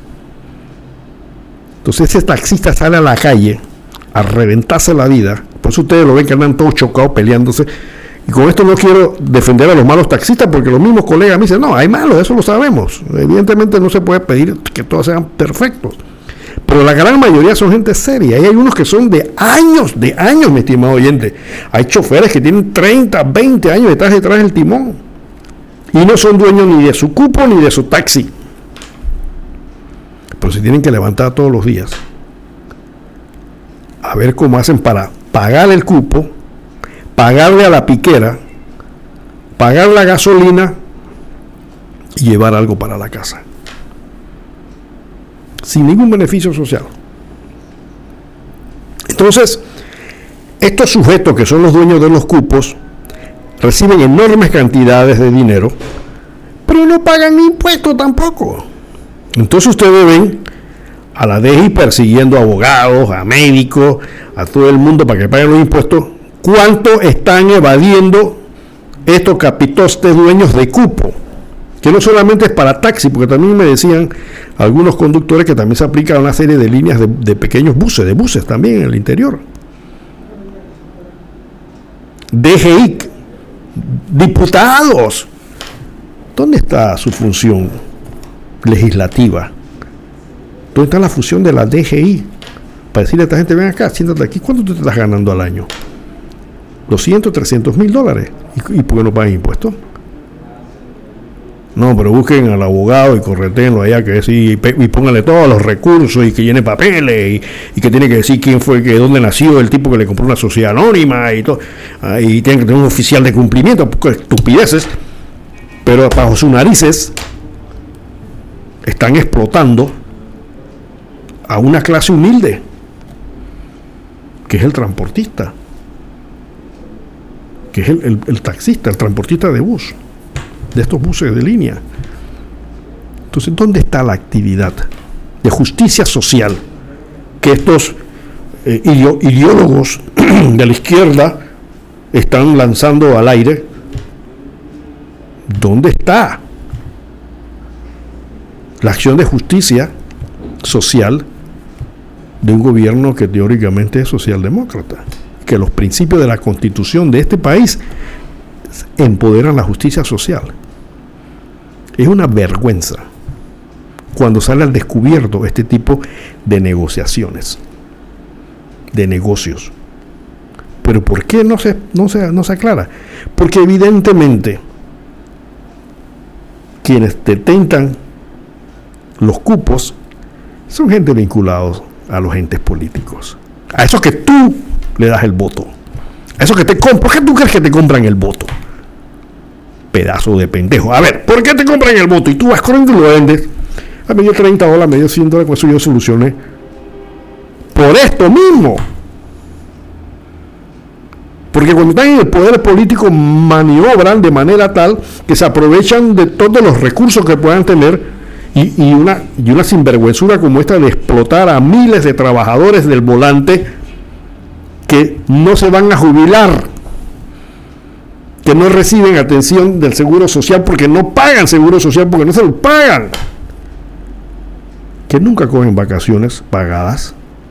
Entonces ese taxista sale a la calle a reventarse la vida. Por eso ustedes lo ven que andan todos chocados peleándose. Y con esto no quiero defender a los malos taxistas, porque los mismos colegas me dicen, no, hay malos, eso lo sabemos. Evidentemente no se puede pedir que todos sean perfectos, pero la gran mayoría son gente seria. Y hay unos que son de años, mi estimado oyente. Hay choferes que tienen 30, 20 años detrás del timón y no son dueños ni de su cupo ni de su taxi, pero se tienen que levantar todos los días a ver cómo hacen para pagar el cupo, pagarle a la piquera, pagar la gasolina y llevar algo para la casa sin ningún beneficio social. Entonces, estos sujetos que son los dueños de los cupos reciben enormes cantidades de dinero, pero no pagan impuestos tampoco. Entonces ustedes ven a la DGI persiguiendo a abogados, a médicos, a todo el mundo para que paguen los impuestos. ¿Cuánto están evadiendo estos capitostes dueños de cupo? Que no solamente es para taxi, porque también me decían algunos conductores que también se aplica a una serie de líneas de pequeños buses, de buses también en el interior. DGI, diputados, ¿dónde está su función legislativa? ¿Dónde está la función de la DGI? Para decirle a esta gente, ven acá, siéntate aquí, ¿cuánto te estás ganando al año? $200, $300,000. ¿Y por qué no pagan impuestos? No, pero busquen al abogado y corretenlo allá, que sí, y pónganle todos los recursos y que llene papeles y que tiene que decir quién fue, que dónde nació el tipo que le compró una sociedad anónima y todo, y tienen que tener un oficial de cumplimiento, estupideces, pero bajo sus narices están explotando a una clase humilde, que es el transportista, que es el taxista, el transportista de bus, de estos buses de línea. Entonces, ¿dónde está la actividad de justicia social que estos ideólogos de la izquierda están lanzando al aire? ¿Dónde está la acción de justicia social de un gobierno que teóricamente es socialdemócrata? Que los principios de la Constitución de este país empoderan la justicia social. Es una vergüenza cuando sale al descubierto este tipo de negociaciones, de negocios. Pero ¿por qué no se aclara? Porque evidentemente quienes detentan los cupos son gente vinculados a los entes políticos, a esos que tú le das el voto, a esos que te compran. ¿Por qué tú crees que te compran el voto? Pedazo de pendejo. A ver, ¿por qué te compran el voto? Y tú vas corriendo y lo vendes. Me dio $30, me dio $100, con eso yo solucioné. Por esto mismo. Porque cuando están en el poder político maniobran de manera tal que se aprovechan de todos los recursos que puedan tener y una sinvergüenzura como esta de explotar a miles de trabajadores del volante que no se van a jubilar, que no reciben atención del Seguro Social porque no pagan Seguro Social, porque no se lo pagan. que nunca cogen vacaciones pagadas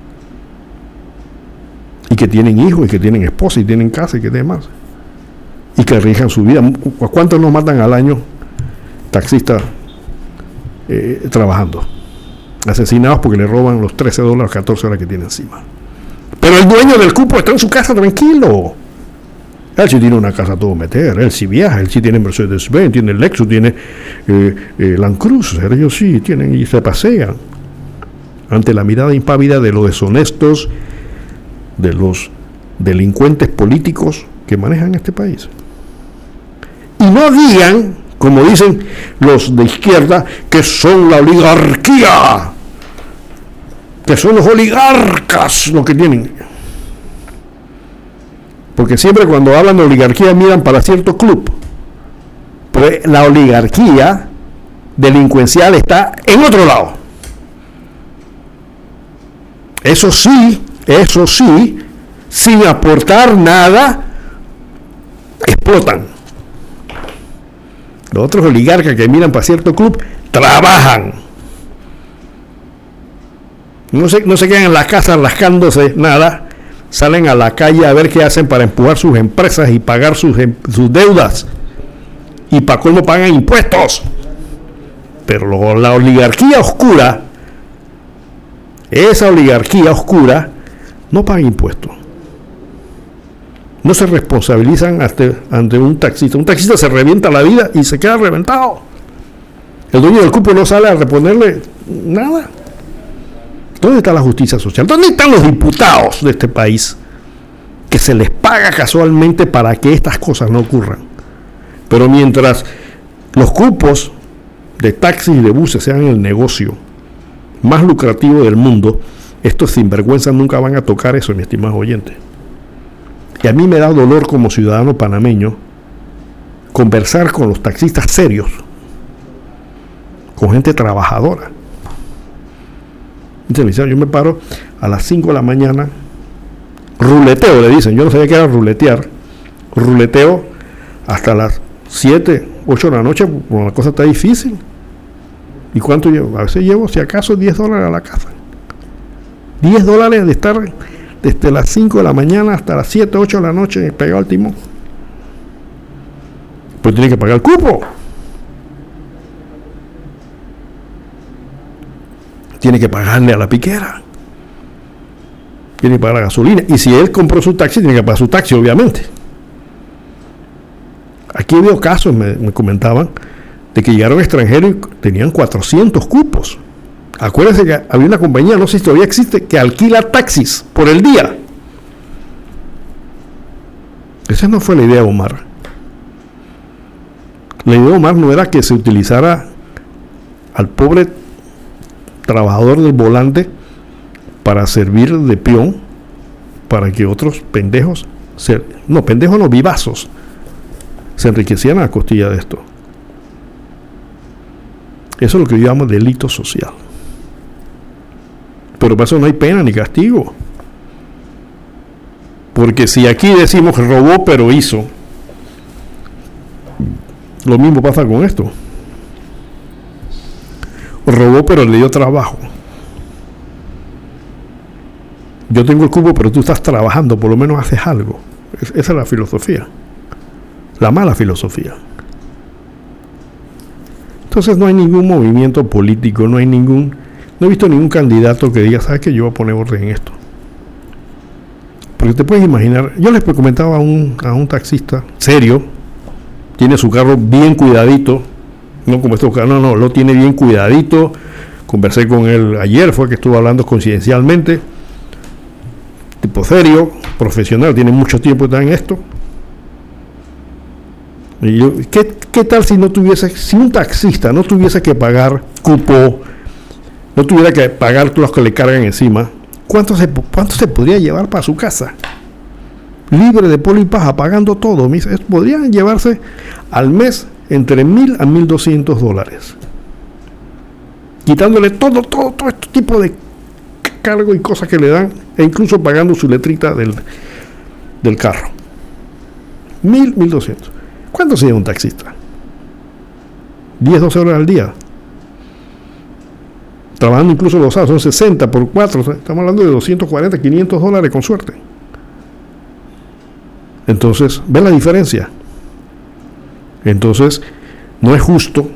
y que tienen hijos y que tienen esposa y tienen casa y que demás, y que arriesgan su vida. ¿Cuántos nos matan al año taxistas trabajando, asesinados porque le roban los $13, 14 horas que tiene encima? Pero el dueño del cupo está en su casa tranquilo. Él sí tiene una casa todo meter, él sí viaja, él sí tiene Mercedes-Benz, tiene Lexus, tiene Land Cruiser, ellos sí tienen y se pasean ante la mirada impávida de los deshonestos, de los delincuentes políticos que manejan este país. Y no digan, como dicen los de izquierda, que son la oligarquía, que son los oligarcas los que tienen. Porque siempre cuando hablan de oligarquía miran para cierto club. Pero la oligarquía delincuencial está en otro lado. Eso sí, sin aportar nada, explotan. Los otros oligarcas que miran para cierto club trabajan. No se quedan en las casas rascándose nada. Salen a la calle a ver qué hacen para empujar sus empresas y pagar sus deudas. Y para colmo pagan impuestos. Pero la oligarquía oscura, esa oligarquía oscura, no paga impuestos. No se responsabilizan ante un taxista. Un taxista se revienta la vida y se queda reventado. El dueño del cupo no sale a reponerle nada. ¿Dónde está la justicia social? ¿Dónde están los diputados de este país que se les paga casualmente para que estas cosas no ocurran? Pero mientras los cupos de taxis y de buses sean el negocio más lucrativo del mundo, estos sinvergüenzas nunca van a tocar eso, mi estimado oyente. Y a mí me da dolor como ciudadano panameño conversar con los taxistas serios, con gente trabajadora. Yo me paro a las 5 de la mañana, ruleteo, le dicen, yo no sabía qué era ruletear, ruleteo hasta las 7, 8 de la noche, porque la cosa está difícil. ¿Y cuánto llevo? A veces llevo, si acaso, $10 a la casa. $10 de estar desde las 5 de la mañana hasta las 7, 8 de la noche pegado al timón. Pues tiene que pagar el cupo. Tiene que pagarle a la piquera, tiene que pagar la gasolina, y si él compró su taxi, tiene que pagar su taxi, obviamente. Aquí veo casos, me comentaban, de que llegaron extranjeros y tenían 400 cupos. Acuérdense que había una compañía, no sé si todavía existe, que alquila taxis por el día. Esa no fue la idea de Omar. La idea de Omar no era que se utilizara al pobre trabajador del volante para servir de peón para que otros pendejos, vivazos, se enriquecieran a costilla de esto. Eso es lo que yo llamo delito social. Pero para eso no hay pena ni castigo. Porque si aquí decimos que robó pero hizo, lo mismo pasa con esto. Robó pero le dio trabajo. Yo tengo el cupo pero tú estás trabajando, por lo menos haces algo. Esa es la filosofía, la mala filosofía. Entonces no hay ningún movimiento político, no he visto ningún candidato que diga, ¿sabes qué? Yo voy a poner orden en esto. Porque te puedes imaginar, yo les comentaba a un taxista serio, tiene su carro bien cuidadito, no como estos carros, no, lo tiene bien cuidadito. Conversé con él ayer, fue que estuve hablando coincidencialmente, tipo serio, profesional, tiene mucho tiempo en esto. Y yo, ¿qué tal si un taxista no tuviese que pagar cupo, no tuviera que pagar los que le cargan encima? ¿Cuánto se podría llevar para su casa? Libre de polvo y paja, pagando todo. Podrían llevarse al mes entre $1,000 a $1,200. Quitándole todo este tipo de cargo y cosas que le dan, e incluso pagando su letrita del carro. 1,000, 1,200. ¿Cuánto se lleva un taxista? 10, 12 horas al día. trabajando incluso los sábados, son 60 por 4, estamos hablando de 240, $500 con suerte. Entonces, ¿ven la diferencia? Entonces, no es justo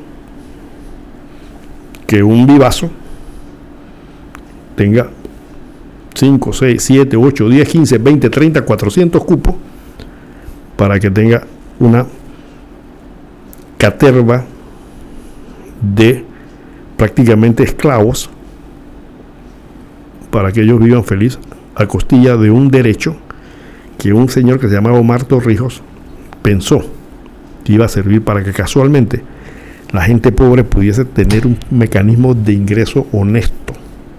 que un vivazo tenga 5, 6, 7, 8, 10, 15, 20, 30, 400 cupos para que tenga una caterva de prácticamente esclavos para que ellos vivan feliz a costilla de un derecho que un señor que se llamaba Omar Torrijos pensó que iba a servir para que casualmente la gente pobre pudiese tener un mecanismo de ingreso honesto,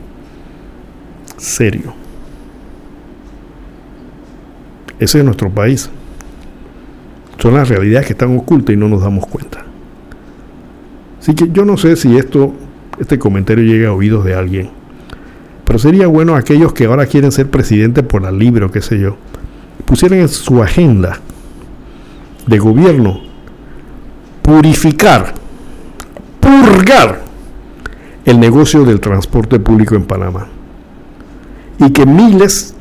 serio. Ese es nuestro país. Son las realidades que están ocultas y no nos damos cuenta. Así que yo no sé si este comentario llega a oídos de alguien, pero sería bueno aquellos que ahora quieren ser presidente por la libre o qué sé yo, pusieran en su agenda de gobierno purgar el negocio del transporte público en Panamá, y que miles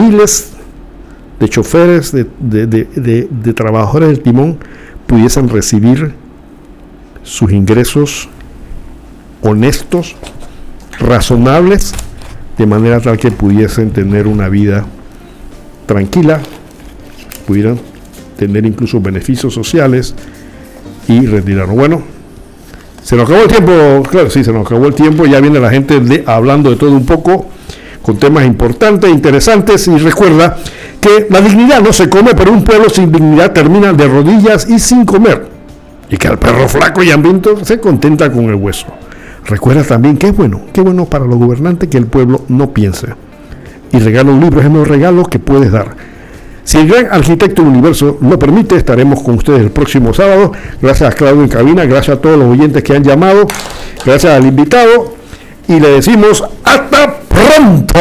de choferes, de trabajadores del timón pudiesen recibir sus ingresos honestos, razonables, de manera tal que pudiesen tener una vida tranquila, pudieran tener incluso beneficios sociales y retirarnos. Bueno, se nos acabó el tiempo, claro, sí, se nos acabó el tiempo, ya viene la gente hablando de todo un poco, con temas importantes, interesantes, y recuerda que la dignidad no se come, pero un pueblo sin dignidad termina de rodillas y sin comer, y que el perro flaco y hambriento se contenta con el hueso. Recuerda también que es bueno para los gobernantes que el pueblo no piense, y regala un libro, es el mejor regalo que puedes dar. Si el gran arquitecto del universo lo permite, estaremos con ustedes el próximo sábado. Gracias a Claudio en cabina, gracias a todos los oyentes que han llamado, gracias al invitado, y le decimos ¡hasta pronto!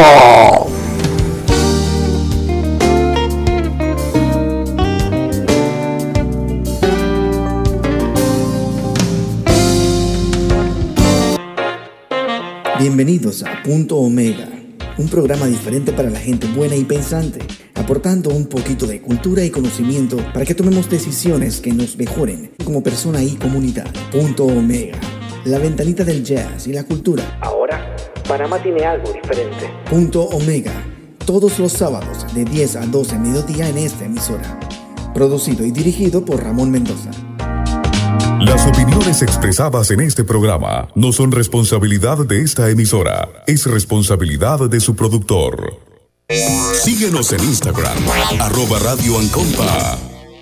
Bienvenidos a Punto Omega, un programa diferente para la gente buena y pensante, aportando un poquito de cultura y conocimiento para que tomemos decisiones que nos mejoren como persona y comunidad. Punto Omega, la ventanita del jazz y la cultura. Ahora, Panamá tiene algo diferente. Punto Omega, todos los sábados de 10 a 12 mediodía en esta emisora. Producido y dirigido por Ramón Mendoza. Las opiniones expresadas en este programa no son responsabilidad de esta emisora, es responsabilidad de su productor. Síguenos en Instagram, @radioancompa.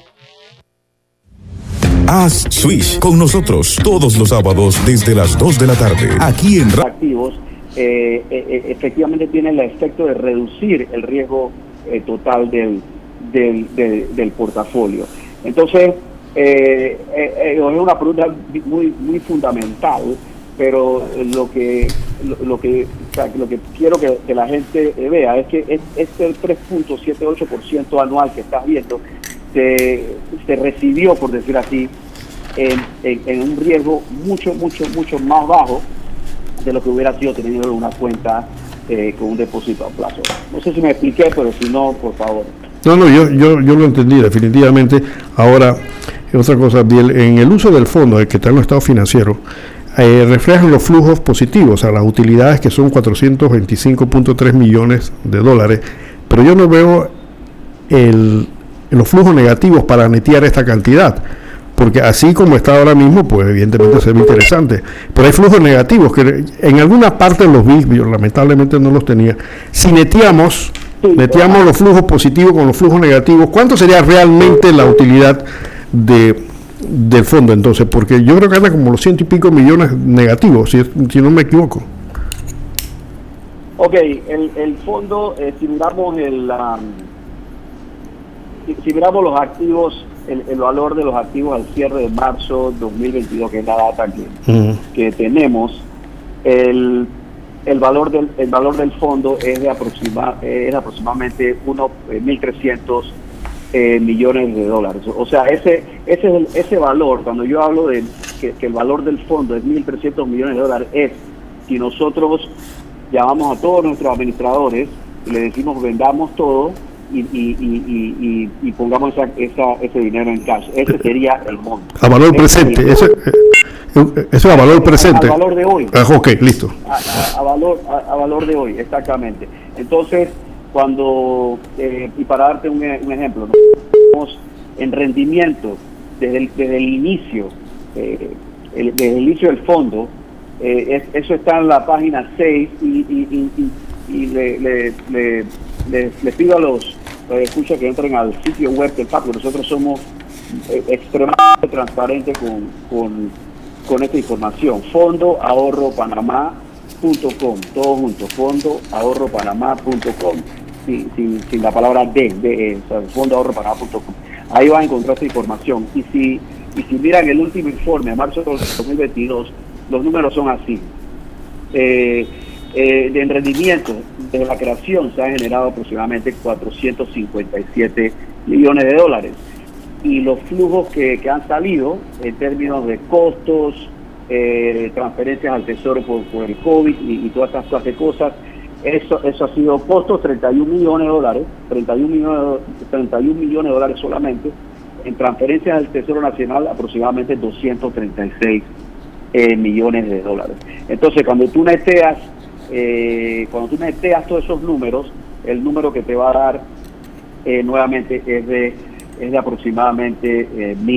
Haz Swish con nosotros todos los sábados desde las 2 de la tarde, aquí en activos, efectivamente tienen el efecto de reducir el riesgo total del portafolio. Entonces, es una pregunta muy fundamental, pero lo que quiero que la gente vea es que este 3.78% anual que estás viendo se recibió, por decir así, en un riesgo mucho más bajo de lo que hubiera sido teniendo una cuenta con un depósito a plazo. No sé si me expliqué, pero si no, por favor. No, yo lo entendí definitivamente. Ahora, otra cosa, en el uso del fondo, el que está en los estados financieros, reflejan los flujos positivos, o sea, las utilidades, que son 425.3 millones de dólares, pero yo no veo los flujos negativos para netear esta cantidad, porque así como está ahora mismo, pues evidentemente se ve interesante, pero hay flujos negativos que en alguna parte los vi, yo lamentablemente no los tenía. Si neteamos los flujos positivos con los flujos negativos, ¿cuánto sería realmente la utilidad del fondo entonces? Porque yo creo que anda como los 100 y pico millones negativos, si no me equivoco. Ok, el fondo, si miramos los activos, el valor de los activos al cierre de marzo 2022, que es la data que tenemos, el valor del fondo es de aproximadamente 1.300 millones de dólares. O sea, ese valor, cuando yo hablo de que el valor del fondo es 1.300 millones de dólares, es si nosotros llamamos a todos nuestros administradores y le decimos vendamos todo y pongamos ese dinero en cash, ese sería el monto. A valor presente, eso es a valor presente. A valor de hoy. Ok, listo. A valor de hoy, exactamente. Entonces, cuando, y para darte un ejemplo, nosotros en rendimiento, desde el inicio, desde el inicio del fondo, eso está en la página 6 y le pido a los escucha que entren al sitio web del FAP, porque nosotros somos extremadamente transparentes con esta información. fondoahorropanamá.com, todo junto, fondoahorropanamá.com, sin la palabra de o sea, fondoahorropanamá.com. Ahí van a encontrar esta información. Y si miran el último informe, a marzo de 2022, los números son así. De rendimiento, desde la creación se han generado aproximadamente 457 millones de dólares. Y los flujos que han salido en términos de costos, transferencias al tesoro por el COVID y todas estas clases de cosas, eso ha sido costos 31 millones de dólares, 31 millones de dólares solamente, en transferencias al Tesoro Nacional aproximadamente 236 millones de dólares. Entonces, cuando tú neteas todos esos números, el número que te va a dar nuevamente es de aproximadamente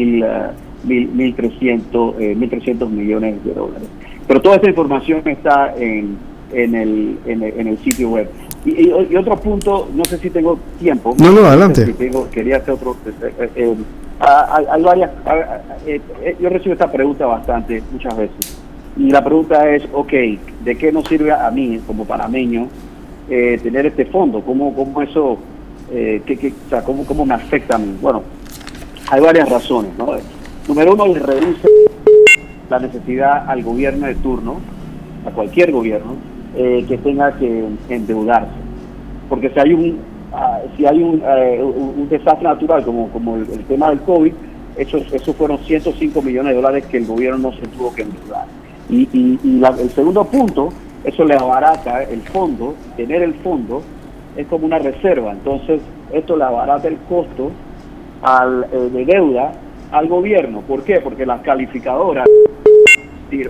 1.300 millones de dólares. Pero toda esta información está en el sitio web. Y otro punto, no sé si tengo tiempo. No, adelante. Quería hacer otro. Hay varias. Yo recibo esta pregunta muchas veces. Y la pregunta es, ¿de qué nos sirve a mí, como panameño, tener este fondo? ¿Cómo eso, cómo me afecta a mí? Bueno, hay varias razones, ¿no? Número uno, le reduce la necesidad al gobierno de turno, a cualquier gobierno, que tenga que endeudarse. Porque si hay un desastre natural como el tema del COVID, eso fueron 105 millones de dólares que el gobierno no se tuvo que endeudar. El segundo punto, eso le abarata el fondo. Tener el fondo es como una reserva, entonces esto le abarata el costo de deuda al gobierno. ¿Por qué? Porque las calificadoras decir,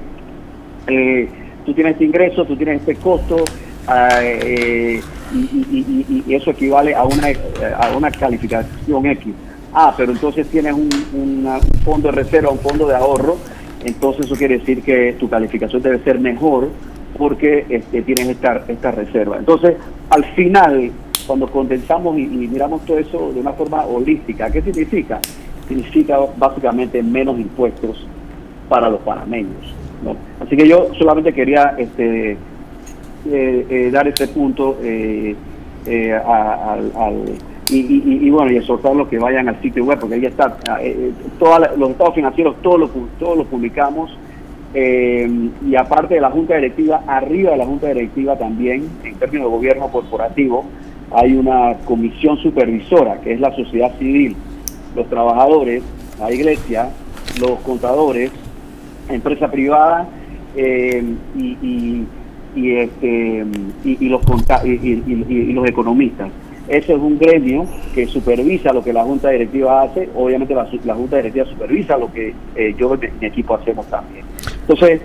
tú tienes este ingreso, tú tienes este costo, y eso equivale a una calificación X. Pero entonces tienes un fondo de reserva, un fondo de ahorro, entonces eso quiere decir que tu calificación debe ser mejor porque tienes esta reserva. Entonces, al final, cuando condensamos y miramos todo eso de una forma holística, ¿qué significa? Significa básicamente menos impuestos para los panameños, ¿no? Así que yo solamente quería dar ese punto y bueno, y exhortarlos que vayan al sitio web, porque ahí está los estados financieros, todos los publicamos, y aparte de la junta directiva, arriba de la junta directiva también, en términos de gobierno corporativo, hay una comisión supervisora, que es la sociedad civil, los trabajadores, la iglesia, los contadores, empresa privada, y los economistas. Ese es un gremio que supervisa lo que la junta directiva hace. Obviamente la junta directiva supervisa lo que yo y mi equipo hacemos también. Entonces,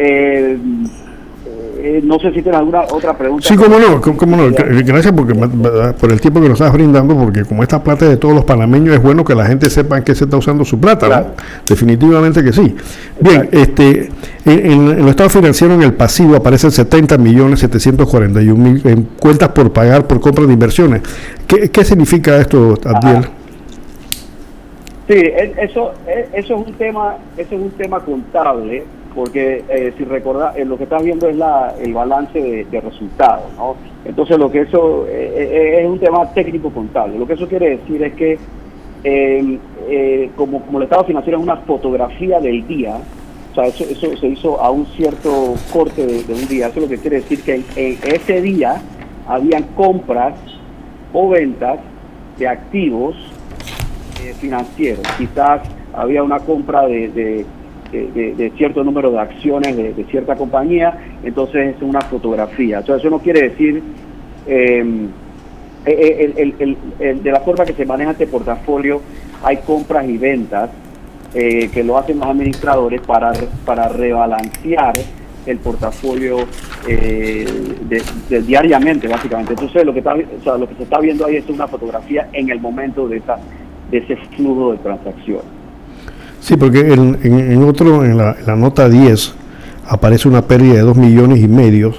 no sé si tienes alguna otra pregunta. Sí, cómo no. Gracias por el tiempo que nos estás brindando, porque como esta plata es de todos los panameños, es bueno que la gente sepa en qué se está usando su plata, claro. ¿No? Definitivamente que sí. Bien, en el estado financiero, en el pasivo, aparecen 70.741.000 en cuentas por pagar por compra de inversiones. ¿Qué significa esto, Abdiel? Sí, eso es un tema contable, porque si recordás, lo que estás viendo es el balance de resultados, ¿no? Entonces lo que eso es un tema técnico contable. Lo que eso quiere decir es que como el estado financiero es una fotografía del día, o sea, eso se hizo a un cierto corte de un día. Eso lo que quiere decir que en ese día habían compras o ventas de activos financieros. Quizás había una compra de de cierto número de acciones de cierta compañía, entonces es una fotografía. Entonces eso no quiere decir de la forma que se maneja este portafolio, hay compras y ventas que lo hacen los administradores para rebalancear el portafolio diariamente, básicamente. Entonces lo que se está viendo ahí es una fotografía en el momento de ese flujo de transacciones. Sí, porque en la nota 10 aparece una pérdida de 2,5 millones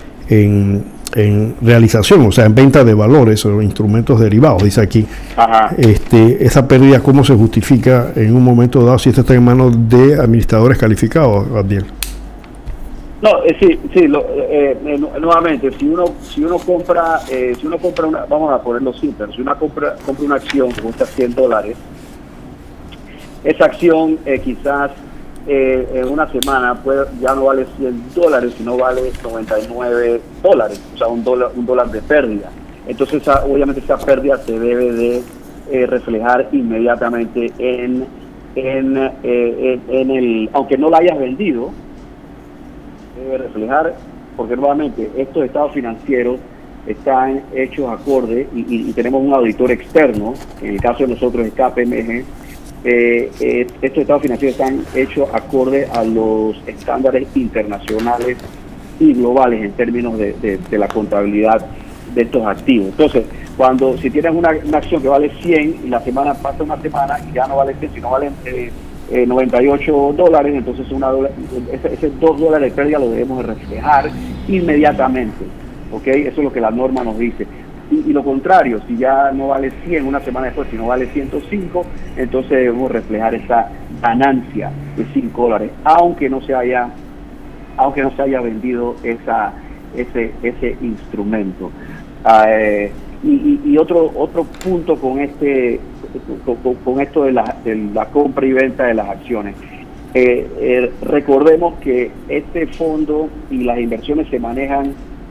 en realización, o sea, en venta de valores o instrumentos derivados, dice aquí. Ajá. Esa pérdida, ¿cómo se justifica en un momento dado si esto está en manos de administradores calificados, Abdiel? No, sí, nuevamente, si uno compra una, vamos a ponerlo simple, si uno compra una acción que cuesta $100, esa acción quizás en una semana ya no vale $100, sino vale $99, o sea, un dólar de pérdida. Entonces obviamente esa pérdida se debe de reflejar inmediatamente en el, aunque no la hayas vendido, debe reflejar, porque nuevamente estos estados financieros están hechos acorde y tenemos un auditor externo, en el caso de nosotros es KPMG. Estos estados financieros están hechos acorde a los estándares internacionales y globales en términos de la contabilidad de estos activos. Entonces, si tienes una acción que vale 100 y pasa una semana y ya no vale 100, sino vale $98, entonces ese $2 de pérdida lo debemos de reflejar inmediatamente, ¿ok? Eso es lo que la norma nos dice. Y lo contrario, si ya no vale 100 una semana después, si no vale 105, entonces debemos reflejar esa ganancia de $5, aunque no se haya vendido ese instrumento. Y otro punto con esto de la compra y venta de las acciones. Recordemos que este fondo y las inversiones se manejan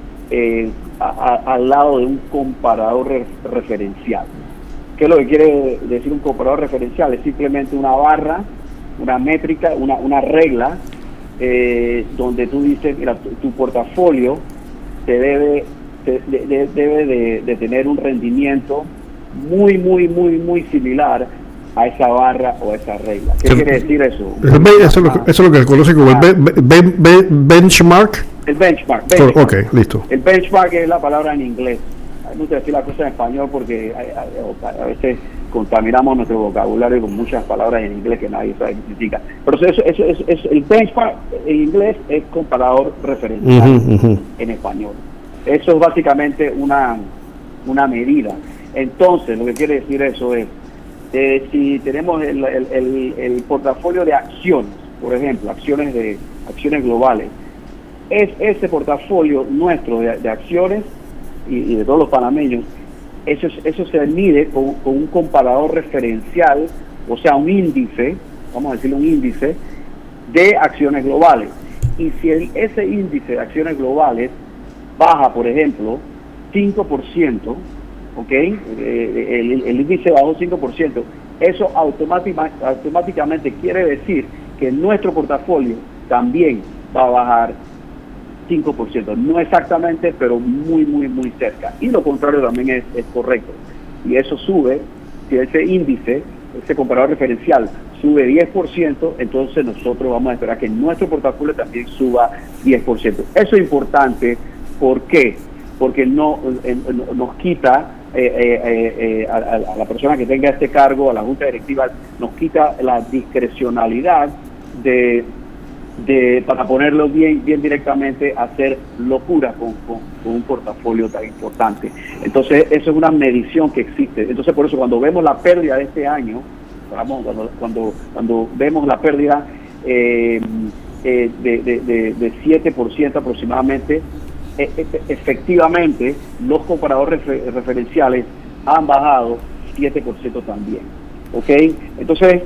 al lado de un comparador referencial. ¿Qué es lo que quiere decir un comparador referencial? Es simplemente una barra, una métrica, una regla donde tú dices, mira, tu portafolio debe de tener un rendimiento muy similar a esa barra o a esa regla. ¿Qué quiere decir eso? Eso es lo que se conoce como el benchmark. El benchmark. Ok, listo. El benchmark es la palabra en inglés. Hay mucho decir la cosa en español porque a veces contaminamos nuestro vocabulario con muchas palabras en inglés que nadie sabe qué significa. Pero eso el benchmark en inglés es comparador referencial en español. Eso es básicamente una medida. Entonces, lo que quiere decir eso es, si tenemos el portafolio de acciones, por ejemplo, acciones globales, es ese portafolio nuestro de acciones y de todos los panameños, eso se mide con un comparador referencial, o sea, un índice, vamos a decirle un índice de acciones globales. Y si ese índice de acciones globales baja, por ejemplo, 5%, ¿ok? El índice bajó 5%, eso automáticamente quiere decir que nuestro portafolio también va a bajar 5%, no exactamente, pero muy cerca. Y lo contrario también es correcto. Y eso sube, si ese índice, ese comparador referencial sube 10%, entonces nosotros vamos a esperar que nuestro portafolio también suba 10%. Eso es importante. ¿Por qué? Porque nos quita a la persona que tenga este cargo, a la junta directiva, nos quita la discrecionalidad para ponerlo bien directamente a hacer locura con un portafolio tan importante. Entonces eso es una medición que existe. Entonces por eso cuando vemos la pérdida de este año, cuando vemos la pérdida de 7% aproximadamente, efectivamente los comparadores referenciales han bajado 7% también, ¿ok? Entonces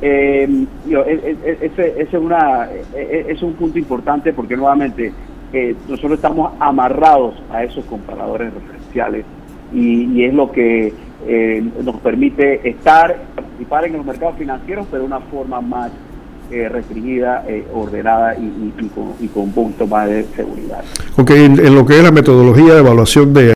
ese es un punto importante porque nuevamente nosotros estamos amarrados a esos comparadores referenciales y es lo que nos permite participar en los mercados financieros, pero de una forma más restringida, ordenada y con un punto más de seguridad. Ok, en lo que es la metodología de evaluación de